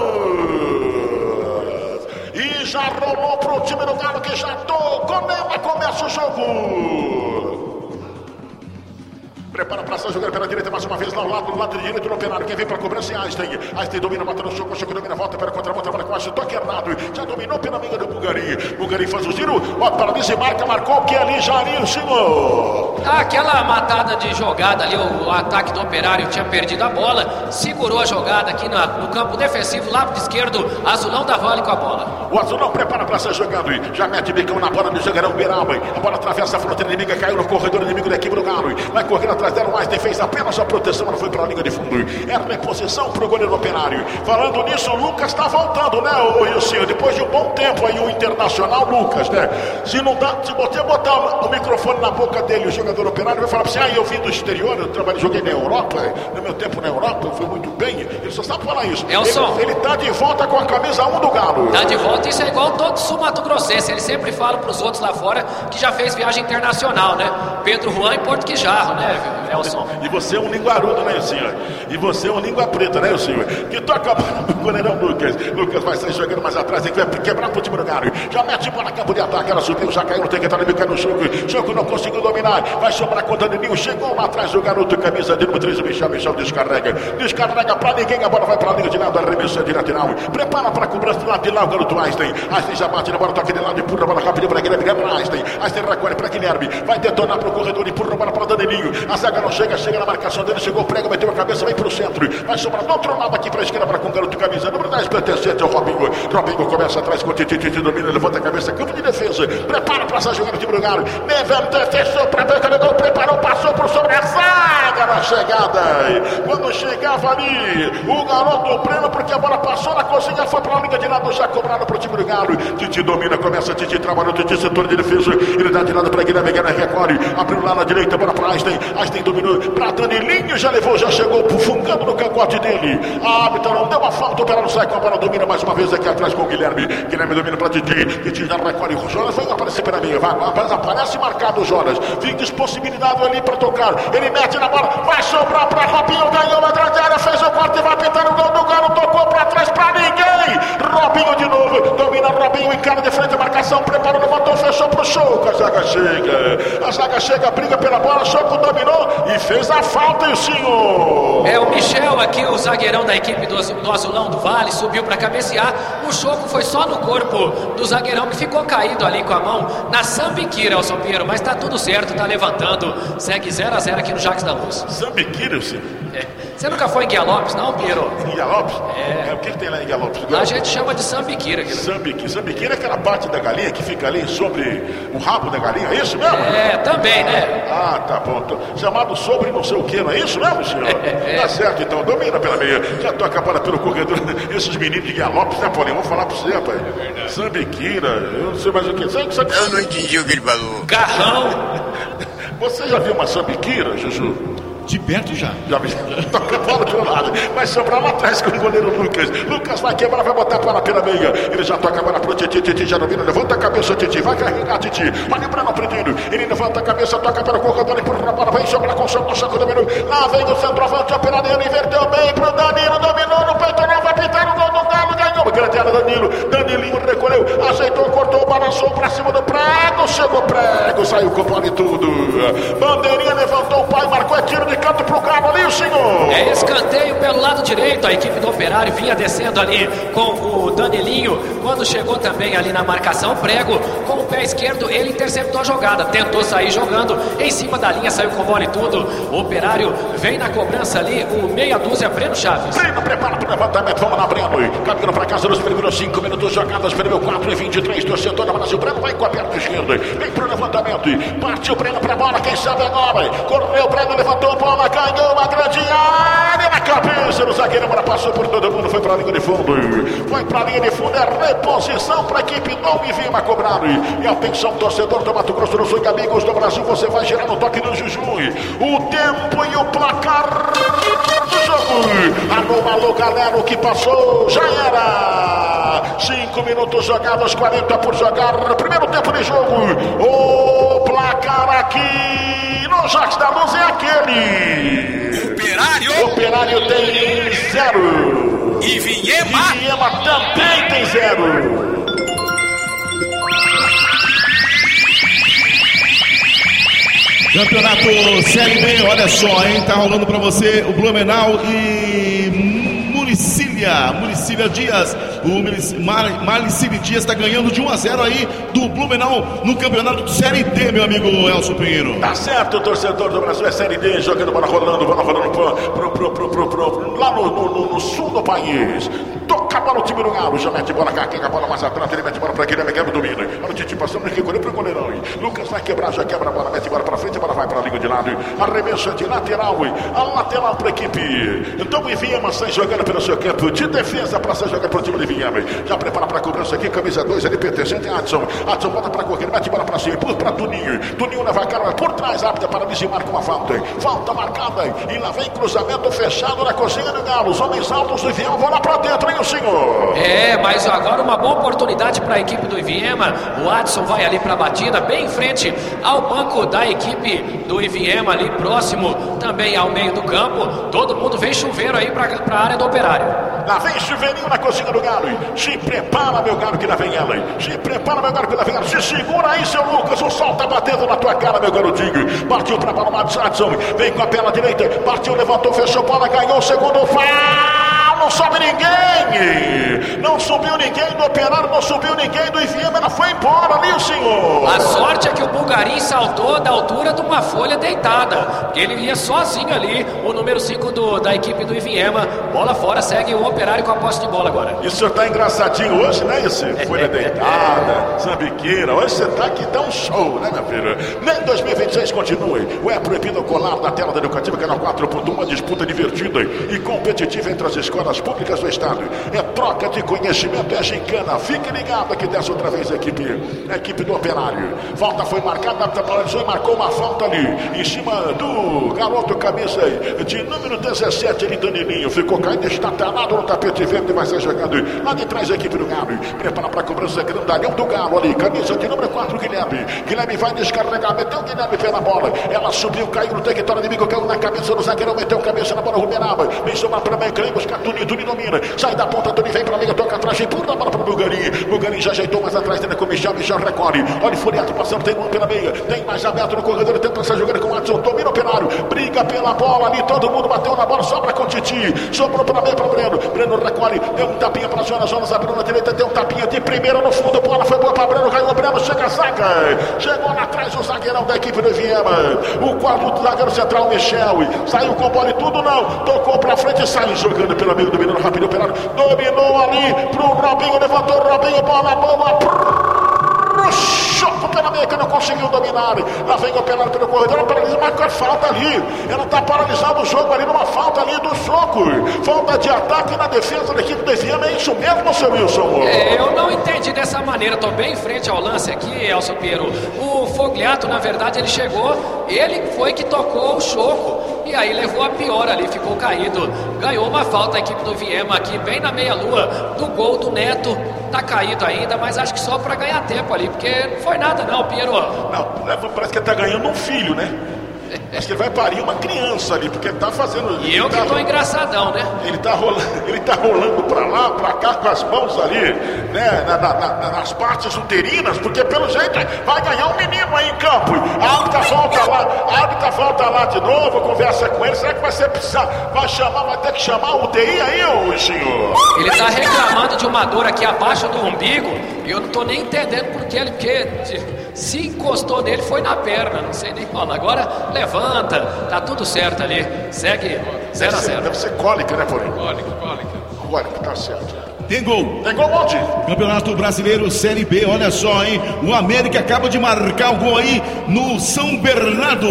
[SPEAKER 10] luz. E já rolou pro time do Galo que já tocou nela, começa o jogo. Prepara para jogando pela direita mais uma vez lá ao lado, do lado direito do Operário. Quem vem para cobrança é Einstein. Einstein domina, bota no choco, o choco domina, volta para contra, volta para quase, toque errado. Já dominou pela amiga do Bulgari. Bulgari faz o giro, bota para ali, se marca, marcou que ali já ali o senhor.
[SPEAKER 12] Aquela matada de jogada ali, o, o ataque do Operário tinha perdido a bola, segurou a jogada aqui na, no campo defensivo, lado esquerdo, Azulão da Vale com a bola.
[SPEAKER 10] O Azulão prepara para ser jogando, já mete bicão na bola do Jagarão Beraba. A bola atravessa a fronteira inimiga, caiu no corredor inimigo da equipe do Galo. Vai correr atrás dela, o Einstein fez apenas a proteção, ela foi para a linha de fundo. Era reposição para o goleiro Operário. Falando nisso, o Lucas está voltando, né, o Wilson? Depois de um bom tempo aí, o Internacional, Lucas, né? Se não dá, se você botar o microfone na boca dele, o jogador Operário vai falar para você, ah, eu vim do exterior, eu trabalhei, joguei na Europa, no meu tempo na Europa, foi muito bem. Ele só sabe falar isso.
[SPEAKER 12] Elson.
[SPEAKER 10] Ele, ele tá de volta com a camisa um do Galo.
[SPEAKER 12] Tá de volta, isso é igual todo sul-mato-grossense. Ele sempre fala para os outros lá fora que já fez viagem internacional, né? Pedro Juan e Porto Quijarro, né, Elson?
[SPEAKER 10] E você é um linguarudo, né, senhor? E você é um língua preta, né, senhor? Que toca a bola pro goleirão Lucas. Lucas vai sair jogando mais atrás, tem que quebrar pro time do Galo. Já mete bola na campo de ataque, ela subiu, já caiu, não tem que entrar no no Choco. Choco não conseguiu dominar, vai sobrar contra o Neninho. Chegou lá atrás do garoto, camisa de número três, o Michel, Michel descarrega. Descarrega pra ninguém, a bola vai pra linha de lado, arremessou de lateral. Prepara pra cobrança do lado de lá, o garoto Einstein. Einstein já bate na bola, toca de lado, empurra a bola rápido pra Guilherme, Guilherme Einstein. Einstein recolhe pra Guilherme, vai detonar pro corredor, empurra a bola pra Danelinho. A zaga não chega, chega na marcação dele, chegou o prego, meteu a cabeça, vem pro centro. Vai sobrar do outro lado aqui pra esquerda para com o garoto camisa número dez, pertencente ao Robinho. Robinho começa atrás com o Titi, Titi domina, levanta a cabeça, campo de defesa. Prepara pra essa jogada de Brugar. Levanta, fechou pra ver, carregou, preparou, passou por sobre a zaga na chegada. Quando chegava ali, o garoto prêmio, porque a bola passou na cozinha, foi pra liga de lado, já cobrado pro time do Galo. Titi domina, começa Titi, trabalhando, Titi, setor de defesa. Ele dá de lado pra Guilherme, Guilherme recolhe, abriu lá na direita, bola pra Einstein. Einstein dominou pra Danilinho, já levou, já chegou fungando no cangote dele. A árbitra não deu uma falta, o Operário sai com a bola, domina mais uma vez aqui atrás com o Guilherme. Guilherme domina pra Titi, Titi já recolhe o Jonas, vai aparecer pela minha, vai, mas aparece marcado o Jonas. Fica despossibilidade ali pra tocar. Ele mete na bola, vai sobrar pra Robinho, ganhou a grande área, fez o corte, vai pintar o gol do Galo, tocou pra trás pra ninguém. Robinho de novo, domina Robinho, encara de frente a marcação, preparou, levantou, fechou pro Choco. A zaga chega, a zaga chega, briga pela bola, Choco dominou e fez a falta, e o senhor.
[SPEAKER 12] É o Michel aqui, o zagueirão da equipe do, do Azulão do Vale, subiu pra cabecear. O Choco foi só no corpo do zagueirão que ficou caído ali com a mão na sambiquira, Elson Pinheiro, mas tá tudo certo, tá levantando. Segue zero a zero aqui no Jacques da Luz. Lopes.
[SPEAKER 10] Sambiquira, sim.
[SPEAKER 12] É. Você nunca foi em Guia Lopes, não, Piero?
[SPEAKER 10] Em Guia Lopes?
[SPEAKER 12] É.
[SPEAKER 10] é. O que, que tem lá em Guia Lopes?
[SPEAKER 12] A gente chama de sambiquira.
[SPEAKER 10] Sambiquira. Sambiquira é aquela parte da galinha que fica ali sobre o rabo da galinha, é isso mesmo?
[SPEAKER 12] É, também, né?
[SPEAKER 10] Ah, tá bom. Tô... Chamado sobre não sei o que, não é isso mesmo, senhor? É, é. Tá certo, então. Domina pela meia. Já tô acabando pelo corredor. Esses meninos de Guia Lopes, né, Paulinho? Vou falar pra você, rapaz. É verdade. Sambiquira, eu não sei mais o que. Sabe, sabe...
[SPEAKER 16] Eu não entendi o que ele falou.
[SPEAKER 12] Garrão.
[SPEAKER 10] Você já viu uma sambiquira, Juju?
[SPEAKER 15] De perto já.
[SPEAKER 10] Já vi. Toca a bola de um lado. Vai sobrar lá atrás com o goleiro Lucas. Lucas vai quebrar, vai botar a bola pela meia. Ele já toca a bola pro Titi. Titi já domina. Levanta a cabeça, Titi. Vai carregar, Titi. Vai lembrar no Predinho. Ele levanta a cabeça, toca para o corredor. Empurra a bola. Vai sobrar com o seu saco domínio. Lá vem o centroavante. Operado. Ele inverteu bem pro Danilo. Dominou no peito. Não vai pintar o gol do Galo. Ganhou. Grande área, Danilo. Danilinho recolheu. Ajeitou, cortou, balançou pra cima do prego. Chegou o prego. Saiu com a bola e tudo. Bandeirinha levantou o pai. Marcou. É tiro de canto pro Galo ali, o senhor.
[SPEAKER 12] É escanteio pelo lado direito. A equipe do Operário vinha descendo ali com o Danilinho. Quando chegou também ali na marcação, Prego com o pé esquerdo, ele interceptou a jogada. Tentou sair jogando em cima da linha, saiu com bola e tudo. O Operário vem na cobrança ali, o meia dúzia, Breno Chaves.
[SPEAKER 10] Breno prepara para o levantamento. Vamos lá, Breno. Caminhando para casa nos primeiros cinco minutos jogadas. Prêmio quatro e vinte e três. Torcedor da Brasil. Breno vai com a perna esquerda. Vem para o levantamento. Partiu o Breno para a bola. Quem sabe agora? Correu o Breno, levantou a bola. Ganhou uma grande área na cabeça do zagueiro. Agora passou por todo mundo. Foi para a linha de fundo. Foi para a linha de fundo. É reposição para a equipe do Ivima cobrar. E atenção, torcedor do Mato Grosso do Sul e amigos do Brasil. Você vai girar no toque do Juju. O tempo e o placar do jogo. Alô, alô, galera. O que passou já era. Cinco minutos jogados, quarenta por jogar. Primeiro tempo de jogo. O placar aqui no Jacques da Luz é aquele.
[SPEAKER 11] Operário.
[SPEAKER 10] Operário tem zero.
[SPEAKER 11] E Viema.
[SPEAKER 10] E Viema também tem zero.
[SPEAKER 15] Campeonato Série B, olha só, hein? Tá rolando pra você o Blumenau e Muricília. Muricília Dias. O Mar, Maricília Dias tá ganhando de um a zero aí do Blumenau no campeonato Série D, meu amigo Elcio Pinheiro.
[SPEAKER 10] Tá certo, torcedor do Brasil, é Série D, jogando bola rolando, bola rolando pro, pro, pro, pro, pro, pro, lá no, no, no sul do país. Toca a bola o time do Galo, já mete bola cá, quem a bola mais atrás, ele mete bola pra Guilherme, Guilherme domina. Olha o Titi passando, ele recolheu pro goleirão. Lucas vai quebrar, já quebra a bola, mete bola pra frente, a bola vai pra liga de lado. Arremesso de lateral, a lateral pra equipe. Então o Viema sai jogando pelo seu campo de defesa pra sair jogando pro time de Viema. Já prepara pra cobrança aqui, camisa dois, ali pertencente a Adson. Adson bota pra correr, mete bola pra cima, pula pra Tuninho. Tuninho leva a cara por trás, apta para dizimar com uma falta. Falta marcada, e lá vem cruzamento fechado na cozinha do Galo. Os homens altos do Viema vão lá pra dentro, hein, o senhor?
[SPEAKER 12] É, mas agora uma boa oportunidade para a equipe do Iviema. O Adson vai ali para a batida, bem em frente ao banco da equipe do Iviema, ali próximo também ao meio do campo. Todo mundo vem chuveiro aí para a área do Operário.
[SPEAKER 10] Lá vem chuveirinho na cozinha do Galo. Se prepara, meu Galo, que lá vem ela. Se prepara, meu Galo, que lá vem ela. Se segura aí, seu Lucas. O sol tá batendo na tua cara, meu garotinho. Partiu para a bola, Adson. Vem com a perna direita. Partiu, levantou, fechou bola, ganhou o segundo. Fá! Não sobe ninguém. Não subiu ninguém do Operário, não subiu ninguém do Iviema. Ela foi embora ali, o senhor.
[SPEAKER 12] A sorte é que o Bulgarim saltou da altura de uma folha deitada. Ele ia sozinho ali, o número cinco do, da equipe do Iviema. Bola fora, segue o Operário com a posse de bola agora.
[SPEAKER 10] Isso tá engraçadinho hoje, né, isso? Folha deitada, sambiqueira. Hoje você tá aqui, dá um show, né, minha filha? Nem dois mil e vinte e seis continue. O É Proibido colar na tela da Educativa, canal quatro ponto um, uma disputa divertida e competitiva entre as escolas públicas do estado. É troca de conhecimento, é gincana. Fique ligado aqui dessa outra vez a equipe, a equipe do Operário. Falta foi marcada, e marcou uma falta ali, em cima do garoto camisa de número dezessete, ele Danilinho. Ficou caindo, estatanado no tapete verde e vai ser jogado lá de trás a equipe do Galo. Prepara para a cobrança, grandalhão do Galo ali, camisa de número quatro, Guilherme. Guilherme vai descarregar, meteu o Guilherme pela bola. Ela subiu, caiu no território inimigo, caiu na cabeça do zagueiro, meteu a cabeça na bola, Ruberaba. Vem somar para meio, Clem, buscar Tuninho, Tuninho domina. Sai da ponta, Tuninho vem para a liga, toca atrás, empurra a bola para o Bulgarim. Bulgarim já ajeitou mais atrás dele com o Michel, Michel recolhe. Olha o Furiato passando, tem um pela meia, tem mais aberto no corredor, tenta essa jogada com o Adson, domina o Operário, briga pela bola ali, todo mundo bateu na bola, sobra com o Titi, sobrou pela meia para o Breno, Breno recolhe, deu um tapinha para Jonas, Jonas abriu na direita, deu um tapinha de primeira no fundo, bola foi boa para Breno, caiu o Breno, chega a zaga, chegou lá atrás o zagueirão da equipe do Viema, o quarto zagueiro central, Michel, saiu com a bola e tudo não, tocou para frente e saiu jogando pela meia, dominando rápido o Operário, dominou ali pro Robinho, levantou o Robinho, bola boa, pro choco pela meia que não conseguiu dominar, lá vem o Operário pelo corredor, ela paralisa, mas falta ali, ela tá paralisando o jogo ali, numa falta ali do soco, falta de ataque na defesa da equipe do Viema, é isso mesmo, seu Wilson?
[SPEAKER 12] É, eu não entendi dessa maneira, tô bem em frente ao lance aqui, Elson Piero, o Fogliato, na verdade, ele chegou, ele foi que tocou o choco, e aí levou a pior ali, ficou caído, ganhou uma falta a equipe do Viema aqui, bem na meia-lua do gol do Neto, tá caído ainda, mas acho que só pra ganhar tempo ali, porque não foi nada não, Piero.
[SPEAKER 10] Não, parece que ele tá ganhando um filho, né? Acho que ele vai parir uma criança ali, porque ele tá fazendo...
[SPEAKER 12] E eu que
[SPEAKER 10] tá,
[SPEAKER 12] tô engraçadão, né?
[SPEAKER 10] Ele tá rolando, ele tá rolando pra lá, pra cá, com as mãos ali, né? Na, na, na, nas partes uterinas, porque pelo jeito vai ganhar um menino aí em campo. A árbitra volta lá, a árbitra volta lá de novo, conversa com ele. Será que vai ser precisar? Vai chamar, vai ter que chamar o U T I aí, ô senhor?
[SPEAKER 12] Ele tá reclamando de uma dor aqui abaixo do umbigo, e eu não tô nem entendendo porque ele, porque se encostou nele foi na perna, não sei nem falar. Agora levanta, tá tudo certo ali, segue zero a zero.
[SPEAKER 10] Deve ser cólica, né, porém?
[SPEAKER 13] Cólica, cólica.
[SPEAKER 10] Cólica, tá certo.
[SPEAKER 15] Tem gol.
[SPEAKER 10] Tem gol onde?
[SPEAKER 15] Campeonato Brasileiro Série B, olha só, hein? O América acaba de marcar o gol aí no São Bernardo.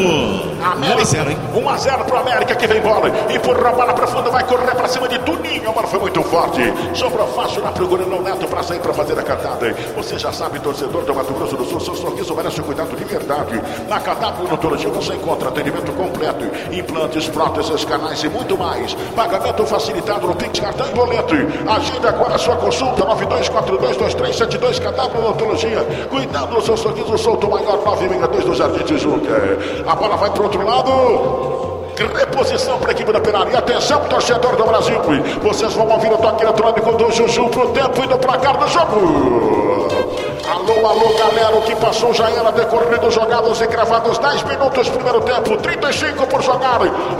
[SPEAKER 15] um a zero, hein?
[SPEAKER 10] um a zero pro América, que vem bola. Empurra a bola pra fundo, vai correr pra cima de Tuninho. A bola foi muito forte. Sobrou fácil lá pro goleirão Neto pra sair pra fazer a cantada. Você já sabe, torcedor do Mato Grosso do Sul, seu sorriso merece um cuidado de verdade. Na Cadáver Odontologia você encontra atendimento completo, implantes, próteses, canais e muito mais. Pagamento facilitado no Pix, cartão e boleto. Agenda agora a sua consulta, nove dois quatro dois dois três sete dois, Cadáver Odontologia. Cuidado do seu sorriso, solto maior, nove seis dois do Jardim Tijuca. A bola vai pro outro lado. Reposição para a equipe da Operário. Atenção, torcedor do Brasil. Vocês vão ouvir o toque eletrônico do Juju pro tempo e do placar do jogo. Alô, alô, galera. O que passou já era decorrido, jogados e cravados. dez minutos, primeiro tempo, trinta e cinco por jogar.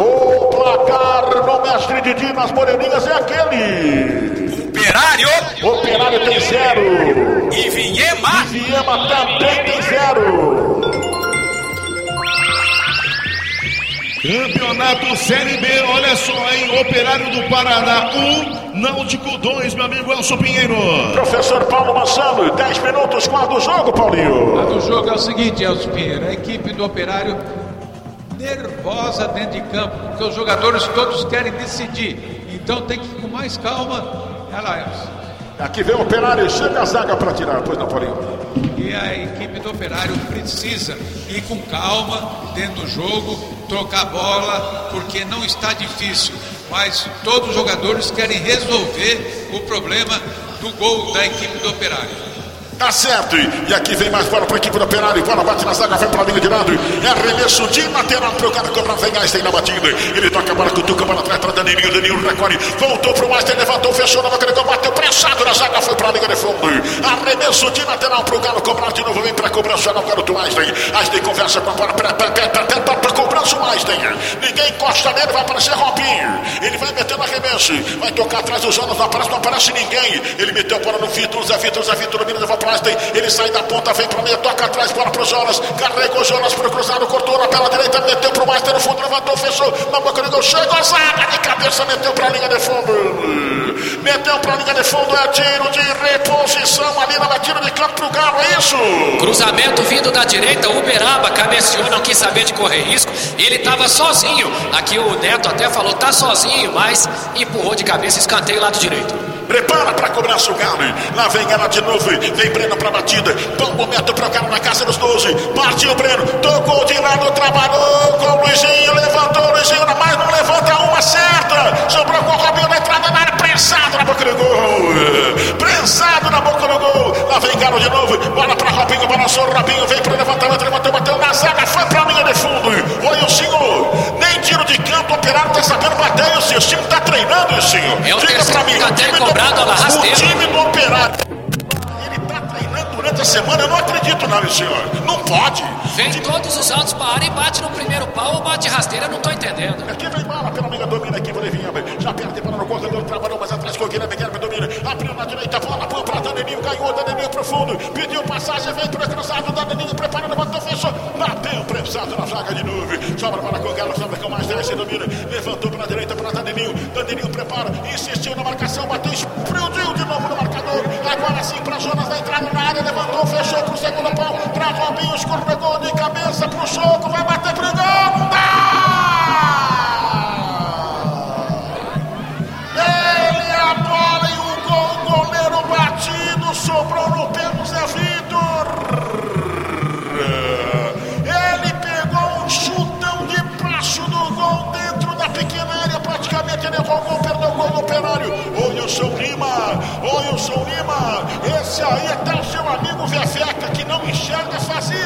[SPEAKER 10] O placar no mestre Didi nas Moreninhas é aquele.
[SPEAKER 11] Operário.
[SPEAKER 10] Operário tem zero.
[SPEAKER 11] E Viema.
[SPEAKER 10] E Viema também tem zero.
[SPEAKER 15] Campeonato Série B, olha só, hein? Operário do Paraná um, Náutico dois, meu amigo Elson Pinheiro.
[SPEAKER 10] Professor Paulo Massano, dez minutos, qual do jogo, Paulinho?
[SPEAKER 13] A do jogo é o seguinte, Elson Pinheiro, a equipe do Operário nervosa dentro de campo, porque os jogadores todos querem decidir, então tem que ir com mais calma. Olha lá, Elson.
[SPEAKER 10] Aqui vem o Operário, chega a zaga para tirar, pois não, Paulinho?
[SPEAKER 13] E a equipe do Operário precisa ir com calma dentro do jogo, trocar bola, porque não está difícil, mas todos os jogadores querem resolver o problema do gol da equipe do Operário.
[SPEAKER 10] Tá certo, e aqui vem mais bola para a equipe do Operário, bola bate na zaga, vai para a linha de lado, é arremesso de lateral para o cara cobrar, vem Einstein na batida, ele toca a bola, cutuca a bola atrás para Daninho, Daninho recolhe, voltou para o Einstein, levantou, fechou na boca, bateu pressado na zaga, foi para a linha de fundo, arremesso de lateral para o Galo cobrar de novo, vem para a cobrança no garoto Einstein, Einstein conversa com a bola, para cobrança o Einstein, ninguém encosta nele, vai aparecer Robinho, ele vai metendo arremesso, vai tocar atrás dos Jonas, não aparece, não aparece ninguém, ele meteu a bola no Vitor, Zé Vitor, Zé Vitor, domina, levou para ele sai da ponta, vem para meia, toca atrás, bola para o Jonas, carregou o Jonas para o cruzado, cortou na pela direita, meteu para o Master no fundo, levantou, fechou, na boca do gol, chegou a zaga de cabeça, meteu para a linha de fundo, meteu para a linha de fundo, é tiro de reposição ali na batida de campo para o Galo, é isso?
[SPEAKER 12] Cruzamento vindo da direita, o Uberaba cabeceou, não quis saber de correr risco, ele estava sozinho, aqui o Neto até falou, tá sozinho, mas empurrou de cabeça, escanteio lado direito.
[SPEAKER 10] Prepara para cobrança o Galo. Lá vem ela de novo. Vem Breno para batida. Bom momento para o cara na casa dos doze. Partiu o Breno. Tocou de lado. Trabalhou com o Luizinho. Levantou o Luizinho. Mas não levanta uma certa. Sobrou com o Robinho na entrada na área. Prensado na boca do gol. Prensado na boca do gol. Lá vem Galo de novo. Bola para Robinho. Balançou o Robinho. Vem para o levantamento. Levantou. Bateu na zaga. Foi para a linha de fundo. Olha o senhor. Nem tiro de canto. O Operário está sabendo bater. O seu time está treinando, senhor.
[SPEAKER 12] É o
[SPEAKER 10] Diga para mim.
[SPEAKER 12] O time do
[SPEAKER 10] O time do Operário, ele tá treinando durante a semana, eu não acredito não, meu senhor. Não pode.
[SPEAKER 12] Vem todos os altos pra área e bate no primeiro pau ou bate rasteira, não tô entendendo.
[SPEAKER 10] Aqui vem bala pela amiga, domina aqui, Bolivinha. Já perde para no corredor, trabalhou mais atrás com o Guilherme, Guilherme domina. Abriu na direita, bola para o Danelinho, ganhou, Danelinho profundo. Pediu passagem, vem para o cruzado, Danelinho preparando, levantou, fechou. Bateu, prensado na zaga de nuvem. Sobra para o Galo, sobra com mais dez, domina. Levantou para a direita, para Danelinho. Danelinho prepara, insistiu na marcação, bateu, explodiu de novo no marcador. Agora sim para Jonas da entrada na área, levantou, fechou para o segundo pau. Para Robinho, escorregou de cabeça para o soco, vai bater pro gol. Ah! Ele a bola e o gol, o goleiro batido, sobrou no pé do Zé Vitor. Ele pegou um chutão de baixo do gol dentro da pequena área, praticamente ele errou o gol, perdeu o gol do Operário. O Wilson Lima, o Wilson Lima, esse aí é até o seu amigo Vefeca que não enxerga fazer,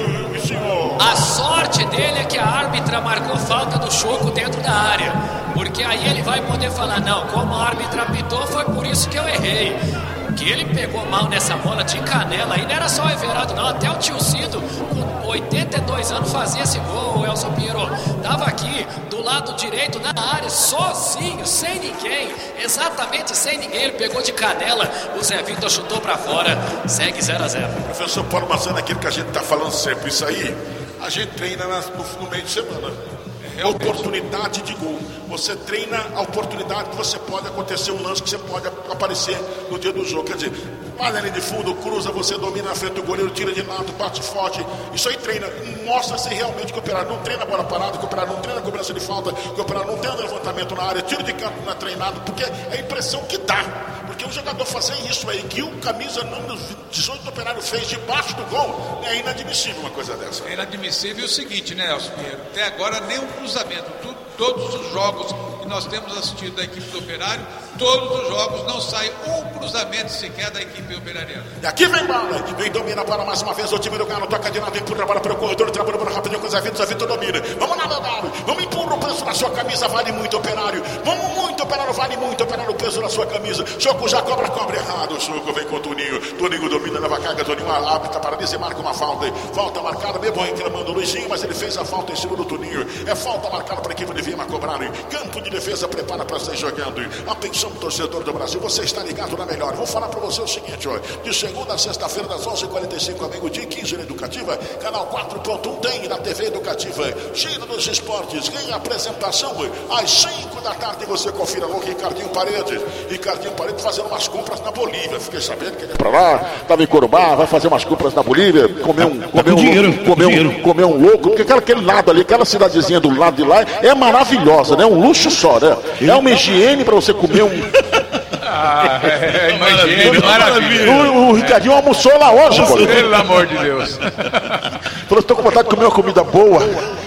[SPEAKER 10] senhor.
[SPEAKER 12] A sorte dele é que a árbitra marcou falta do Choco dentro da área, porque aí ele vai poder falar, não, como a árbitra apitou, foi por isso que eu errei. Que ele pegou mal nessa bola de canela aí, não era só o Everaldo não, até o tio Cido, com oitenta e dois anos, fazia esse gol. O Elson Pinheiro tava aqui do lado direito na área, sozinho, sem ninguém, exatamente sem ninguém, ele pegou de canela, o Zé Vitor chutou pra fora, segue zero a zero.
[SPEAKER 10] Professor Paulo Mazzano, aquilo que a gente tá falando sempre, isso aí, a gente treina no, no meio de semana. É oportunidade de gol. Você treina a oportunidade que você pode acontecer um lance que você pode aparecer no dia do jogo. Quer dizer, vai na linha de fundo, cruza, você domina na frente do goleiro, tira de lado, bate forte. Isso aí treina. Mostra-se realmente que o Operário não treina a bola parada, que o Operário não treina a cobrança de falta, que o Operário não treina levantamento na área, tiro de campo não é treinado, porque é a impressão que dá. Porque o jogador fazer isso aí, que o camisa número dezoito do Operário fez debaixo do gol, é inadmissível uma coisa dessa.
[SPEAKER 13] É inadmissível o seguinte, né, Elcio Pinheiro? Até agora nenhum cruzamento. Tudo, todos os jogos que nós temos assistido da equipe do Operário, todos os jogos não sai um cruzamento sequer da equipe operariana.
[SPEAKER 10] E aqui vem bala, vem domina para mais uma vez o time do Galo, toca de lado, empurra a bola para o corredor, trabalha para rapidinho com o Zé Vitor, Zé Vitor domina. Vamos lá, meu Galo, vamos empurra o peso na sua camisa, vale muito, Operário. Vamos muito, Operário, vale muito, Operário, o peso na sua camisa. Choco já cobra, cobra errado, o Choco vem com o Toninho, Toninho domina, leva a carga, Toninho árbitra paralisa e marca uma falta. Falta marcada, mesmo reclamando o Luizinho, mas ele fez a falta em cima do Toninho. É falta marcada para a equipe de Viema cobrar. Campo de defesa, prepara para sair jogando. Atenção, torcedor do Brasil, você está ligado na melhor. Vou falar para você o seguinte, ó, de segunda a sexta-feira, das onze e quarenta e cinco ao meio-dia e quinze na Educativa, canal quatro ponto um tem na T V Educativa. Giro dos Esportes, em apresentação, às cinco da tarde, você confira no Ricardinho Paredes. Ricardinho Paredes fazendo umas compras na Bolívia. Fiquei sabendo que ele é pra lá, estava em Corubá, vai fazer umas compras na Bolívia, comer um, comer um,
[SPEAKER 15] dinheiro,
[SPEAKER 10] comer um, comer um louco, porque aquela, aquele lado ali, aquela cidadezinha do lado de lá é maravilhosa, né? Um luxo só, né? É uma higiene pra você comer um...
[SPEAKER 13] Ah, é, imagina, maravilha.
[SPEAKER 10] O, o Ricardinho almoçou lá hoje, pô.
[SPEAKER 13] Pelo amor de Deus.
[SPEAKER 10] Falou, estou com vontade de comer uma comida boa.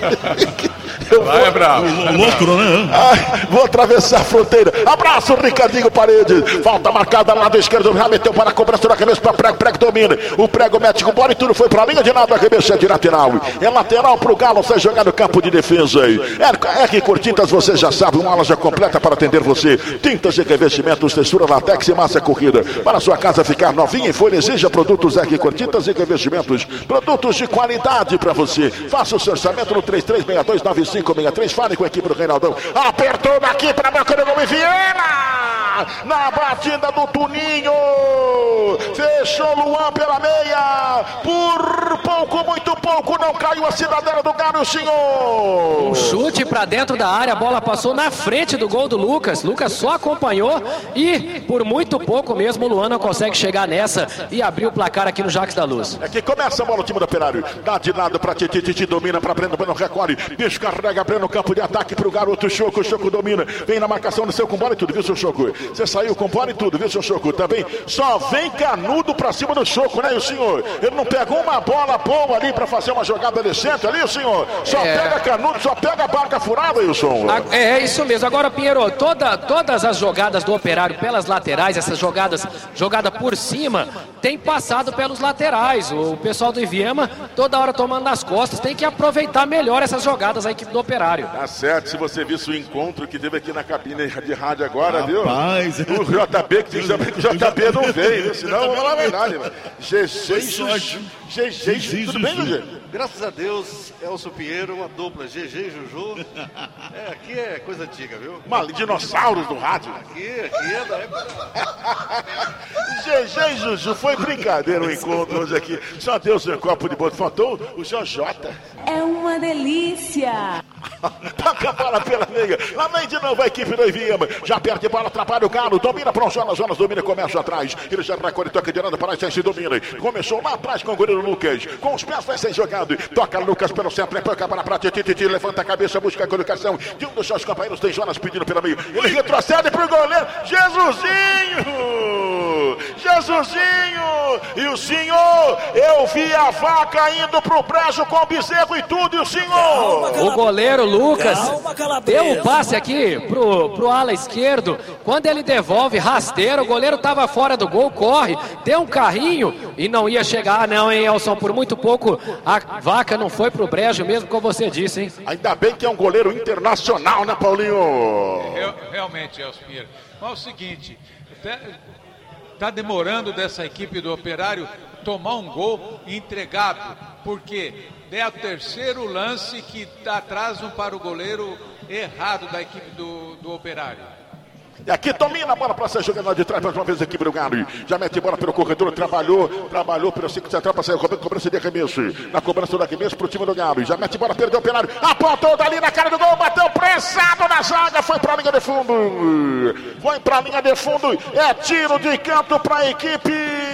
[SPEAKER 10] Eu
[SPEAKER 13] Vai,
[SPEAKER 10] vou,
[SPEAKER 13] bravo.
[SPEAKER 15] Louco, né?
[SPEAKER 10] Ai, vou atravessar a fronteira. Abraço, Ricardinho Paredes. Falta marcada lá do esquerdo. Já meteu para a cobrança da cabeça para Prego. Prego domina. O Prego mete com bola e tudo foi para a linha de lado. A cabeça é de lateral. É lateral para o Galo. Sai jogar no campo de defesa. É, é que com tintas você já sabe. Uma loja completa para atender você. Tintas e revestimentos, textura, latex e massa corrida. Para sua casa ficar novinha em folha, exija produtos é que com tintas e revestimentos. Produtos de qualidade para você. Faça o seu orçamento no três três seis dois nove cinco seis três. Fale com a equipe do Reinaldão. Apertou daqui para a boca do gol e Viena! Na batida do Tuninho! Fechou Luan pela meia! Por pouco, muito pouco, não caiu a cidadela do Galo, senhor!
[SPEAKER 12] Um chute para dentro da área, a bola passou na frente do gol do Lucas. Lucas só acompanhou e por muito pouco mesmo o Luan não consegue chegar nessa e abrir o placar aqui no Jacques da Luz.
[SPEAKER 10] É que começa a bola o time do Operário. Dá de lado para Titi, Titi domina para Breno, Breno recolhe. Bicho carrega Breno no campo de ataque pro garoto Choco. Choco domina, vem na marcação do seu com bola e tudo, viu, seu Choco? Você saiu com bola e tudo, viu, seu Choco? Também só vem canudo pra cima do Choco, né, o senhor? Ele não pegou uma bola boa ali pra fazer fazer uma jogada decente ali, senhor? Só
[SPEAKER 12] É.
[SPEAKER 10] pega canudo, só pega a barca furada, Wilson.
[SPEAKER 12] A- É, é isso mesmo. Agora, Pinheiro, toda, todas as jogadas do Operário pelas laterais, essas jogadas, jogada por cima, tem passado pelos laterais. O pessoal do Iviema, toda hora tomando nas costas, tem que aproveitar melhor essas jogadas a equipe do Operário.
[SPEAKER 10] Tá certo, se você visse o encontro que teve aqui na cabine de rádio agora,
[SPEAKER 15] Rapaz.
[SPEAKER 10] viu? O J B, que diz que o J B não veio, viu? Senão, vamos falar a verdade, mano. G G, Juju. G G, Juju. Tudo bem, Juju?
[SPEAKER 16] Graças a Deus, Elson Pinheiro, uma dupla G G e Juju. É, aqui é coisa antiga, viu?
[SPEAKER 10] Mal, dinossauros do rádio.
[SPEAKER 16] Aqui, aqui é da época.
[SPEAKER 10] G G e Juju, foi brincadeira o encontro hoje aqui. Só Deus um copo de boto. Faltou o J J.
[SPEAKER 17] É uma delícia.
[SPEAKER 10] Toca a bola pela meia. Lá vem de novo a equipe do Iviema. Já perde a bola, atrapalha o Galo. Domina para o Jonas. Jonas domina, começa atrás. Ele já recolhe, toca de nada para a se domina. Começou lá atrás com o goleiro Lucas. Com os pés vai ser jogado. Toca Lucas pelo centro. É toca a bola para Titi. Titi levanta a cabeça, busca a colocação de um dos seus companheiros. Tem Jonas pedindo pela meia. Ele retrocede para o goleiro. Jesusinho! Jesusinho! E o senhor, eu vi a vaca indo pro brejo com o bezerro e tudo. E o senhor?
[SPEAKER 12] O goleiro Lucas deu um passe aqui pro, pro ala esquerdo. Quando ele devolve rasteiro, o goleiro tava fora do gol, corre, deu um carrinho e não ia chegar, não, hein, Elson? Por muito pouco a vaca não foi pro brejo mesmo, como você disse, hein?
[SPEAKER 10] Ainda bem que é um goleiro internacional, né, Paulinho?
[SPEAKER 13] Real- Realmente, Elcio Pinheiro. Mas é o seguinte, tá, tá demorando dessa equipe do Operário tomar um gol entregado, porque é o terceiro lance que dá atraso para o goleiro errado da equipe do, do Operário.
[SPEAKER 10] E aqui domina a bola para ser jogada de trás, mais uma vez a equipe do Galo. Já mete bola pelo corredor, trabalhou, trabalhou pelo cinco central para sair, cobrança de arremesso. Na cobrança do arremesso para o time do Galo. Já mete bola, perdeu o Operário, apontou dali na cara do gol, bateu pressado na zaga, foi para a linha de fundo. Foi para a linha de fundo, é tiro de canto para a equipe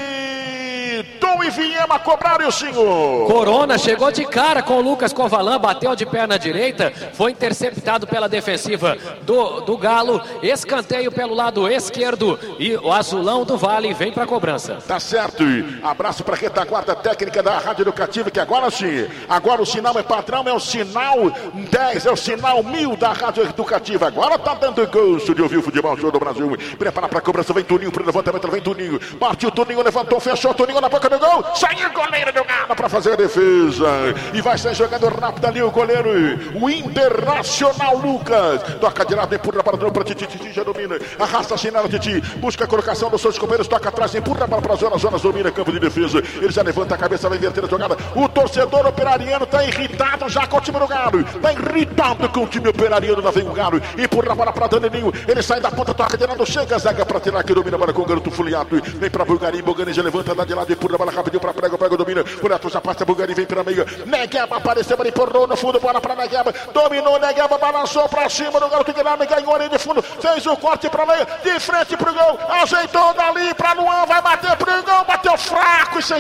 [SPEAKER 10] do Iviema, cobraram o senhor.
[SPEAKER 12] Corona chegou de cara com o Lucas Covalan, bateu de perna direita, foi interceptado pela defensiva do, do Galo, escanteio pelo lado esquerdo e o azulão do Vale vem para a cobrança.
[SPEAKER 10] Tá certo, abraço para a retaguarda técnica da Rádio Educativa, que agora sim, agora o sinal é padrão, é o sinal dez, é o sinal mil da Rádio Educativa, agora tá dando gosto de ouvir o futebol show do Brasil. Prepara para a cobrança, vem Tuninho pro levantamento, vem Tuninho, partiu Tuninho, levantou, fechou, Tuninho na boca do gol, saiu o goleiro do Galo para fazer a defesa, e vai sair jogando rápido ali o goleiro, o Internacional Lucas, toca de lado, empurra para o para Titi, Titi já domina, arrasta a chinela Titi, busca a colocação dos seus companheiros, toca atrás, empurra para a zona, zona domina, campo de defesa, ele já levanta a cabeça, vai inverter a jogada, o torcedor operariano tá irritado já com o time do Galo, tá irritado com o time operariano, lá vem o Galo, empurra a bola para Danilinho, ele sai da ponta, toca de lado, chega a zaga para tirar, que domina a bola com o garoto Fuliato, vem para Bulgari, Bulgari já levanta, dá de lado, empurra a bola rapidinho para Prego, Prego domina, Fuliato já passa, Bulgari vem pela meia, Negueba apareceu, ele empurrou no fundo, bola para Negueba, dominou, Negueba balançou para cima do garoto Guilherme, ganhou ali de fundo, fez o corte para meia, de frente pro gol, ajeitou dali para Luan, vai bater pro gol, bateu fraco e sem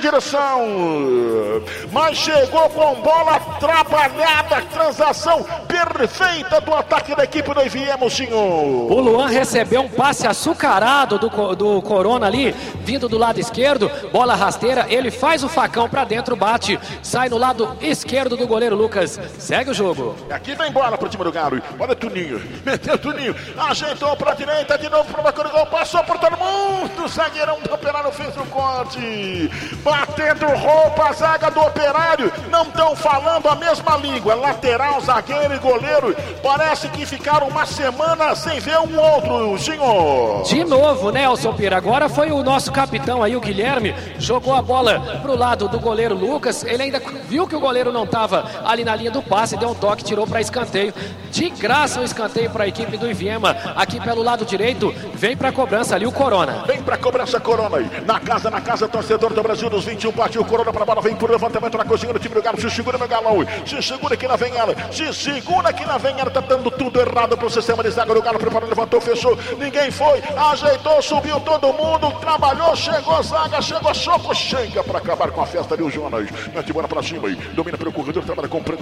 [SPEAKER 10] direção, mas chegou com bola trabalhada, transação perfeita do ataque da equipe do Iviema, senhor.
[SPEAKER 12] O Luan recebeu um passe açucarado do, do Corona ali, vindo do lado esquerdo, bola rasteira, ele faz o facão pra dentro, bate, sai no lado esquerdo do goleiro Lucas, segue o jogo.
[SPEAKER 10] Aqui vem bola pro time do Galo, olha Tuninho, meteu Tuninho, ajeitou pra direita, de novo pro Bacana, gol, passou por todo mundo, o zagueirão do Operário fez o corte, batendo roupa, a zaga do Operário, não estão falando a mesma língua, lateral, zagueiro e goleiro, parece que ficaram uma semana sem ver um outro, senhor.
[SPEAKER 12] De novo, Nelson Pira, agora foi o nosso capitão aí, o Guilherme, jogou a bola pro lado do goleiro Lucas, ele ainda viu que o goleiro não estava ali na linha do passe, deu um toque, tirou para escanteio, de graça um escanteio para a equipe do Iviema, aqui pelo lado direito, vem para a cobrança ali o Corona.
[SPEAKER 10] Vem para a cobrança Corona aí, na casa, na casa, torcedor do Brasil dos vinte e um, partiu o Corona para a bola, vem por levantamento na cozinha do time do Galo, se segura meu galão, se segura que lá vem ela, se segura que lá vem ela, tá dando tudo errado pro sistema de zaga do Galo, preparou, levantou, fechou, ninguém foi, ajeitou, subiu todo mundo, trabalhou, chegou zaga, chegou soco, chega para acabar com a festa ali o Jonas, mete bola para cima aí, domina pelo corredor, trabalha com o Prego, o Prego,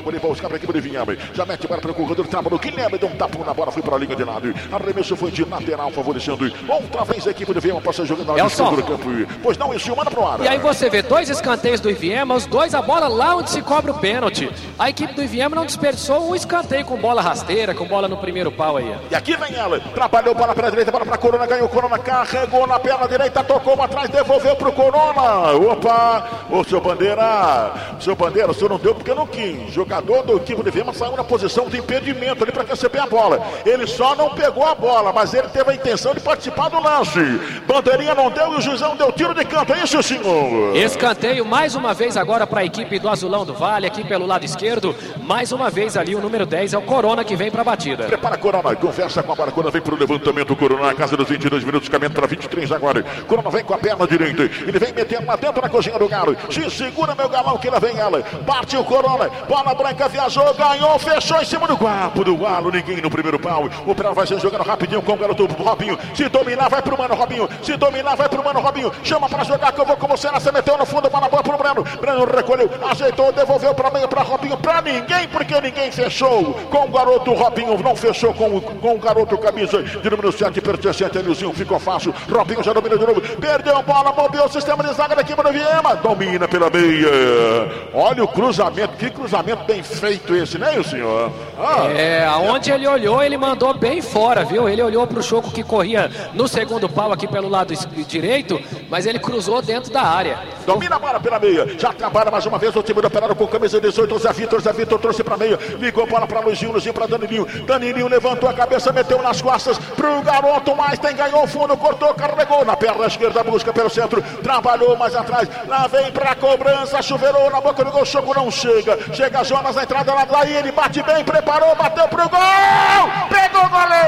[SPEAKER 10] Gregory vai buscar para a equipe de Viame. Já mete para o corredor, trava no Guilherme, deu um tapão na bola, foi para a linha de lado. Arremesso foi de lateral, favorecendo. Outra vez a equipe de Viame passa jogando na
[SPEAKER 12] Elson.
[SPEAKER 10] do campo. Pois não, isso manda pro ar.
[SPEAKER 12] E aí você vê dois escanteios do Iviema, os dois a bola lá onde se cobra o pênalti. A equipe do Iviema não desperdiçou um escanteio com bola rasteira, com bola no primeiro pau aí.
[SPEAKER 10] E aqui vem ela, trabalhou bola para a direita, bola para a Corona, ganhou Corona, carregou na perna direita, tocou para trás, devolveu pro Corona. Opa, ô seu Bandeira, seu Bandeira, o senhor não deu porque não quis. Jogador do equipe de Viema saiu na posição de impedimento ali para receber a bola. Ele só não pegou a bola, mas ele teve a intenção de participar do lance. Bandeirinha não deu e o juizão deu tiro de canto, é isso, senhor?
[SPEAKER 12] Escanteio mais uma vez agora para a equipe do Azulão do Vale, aqui pelo lado esquerdo. Mais uma vez ali o número dez é o Corona que vem para a batida.
[SPEAKER 10] Prepara a Corona, conversa com a bola, Corona vem para o levantamento, Corona na casa dos vinte e dois minutos, caminhando para vinte e três agora. Corona vem com a perna direita, ele vem metendo lá dentro na cozinha do Galo. Se segura, meu galão, que lá vem ela. Parte o Corona, bola branca, viajou, ganhou, fechou em cima do guapo do Galo. Ninguém no primeiro pau. O Prado vai ser jogando rapidinho com o garoto Robinho. Se dominar, vai pro mano Robinho. Se dominar, vai pro mano Robinho. Chama para jogar, que eu vou com você. Você meteu no fundo, bola boa pro Breno. Breno recolheu, ajeitou, devolveu para meio, para Robinho. Para ninguém, porque ninguém fechou com o garoto Robinho. Não fechou com, com o garoto camisa de número sete, pertencente a Nilzinho. Ficou fácil. Robinho já domina de novo. Perdeu a bola, moviu o sistema de zaga da equipe do Viema. Domina pela meia. Olha o cruzamento. Que cruzamento bem feito esse, né, senhor?
[SPEAKER 12] Ah. É, aonde ele olhou, ele mandou bem fora, viu? Ele olhou pro Choco que corria no segundo pau aqui pelo lado direito, mas ele cruzou dentro da área.
[SPEAKER 10] Domina a bola pela meia. Já trabalha mais uma vez o time do Operário com camisa dezoito. Zé Vitor, Zé Vitor trouxe pra meia. Ligou a bola pra Luizinho, Luizinho pra Danilinho. Danilinho levantou a cabeça, meteu nas costas pro garoto, mas tem, ganhou o fundo, cortou, carregou na perna esquerda, busca pelo centro, trabalhou mais atrás. Lá vem pra cobrança, chuveirou na boca do gol, Choco não chega. Chega Jonas na entrada, lá daí ele bate bem, preparou, bateu pro gol! Pegou o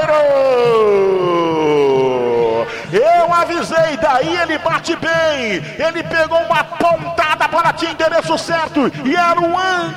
[SPEAKER 10] goleiro! Eu avisei, daí ele bate bem. Ele pegou uma pontada, a bola tinha endereço certo e era um ângulo.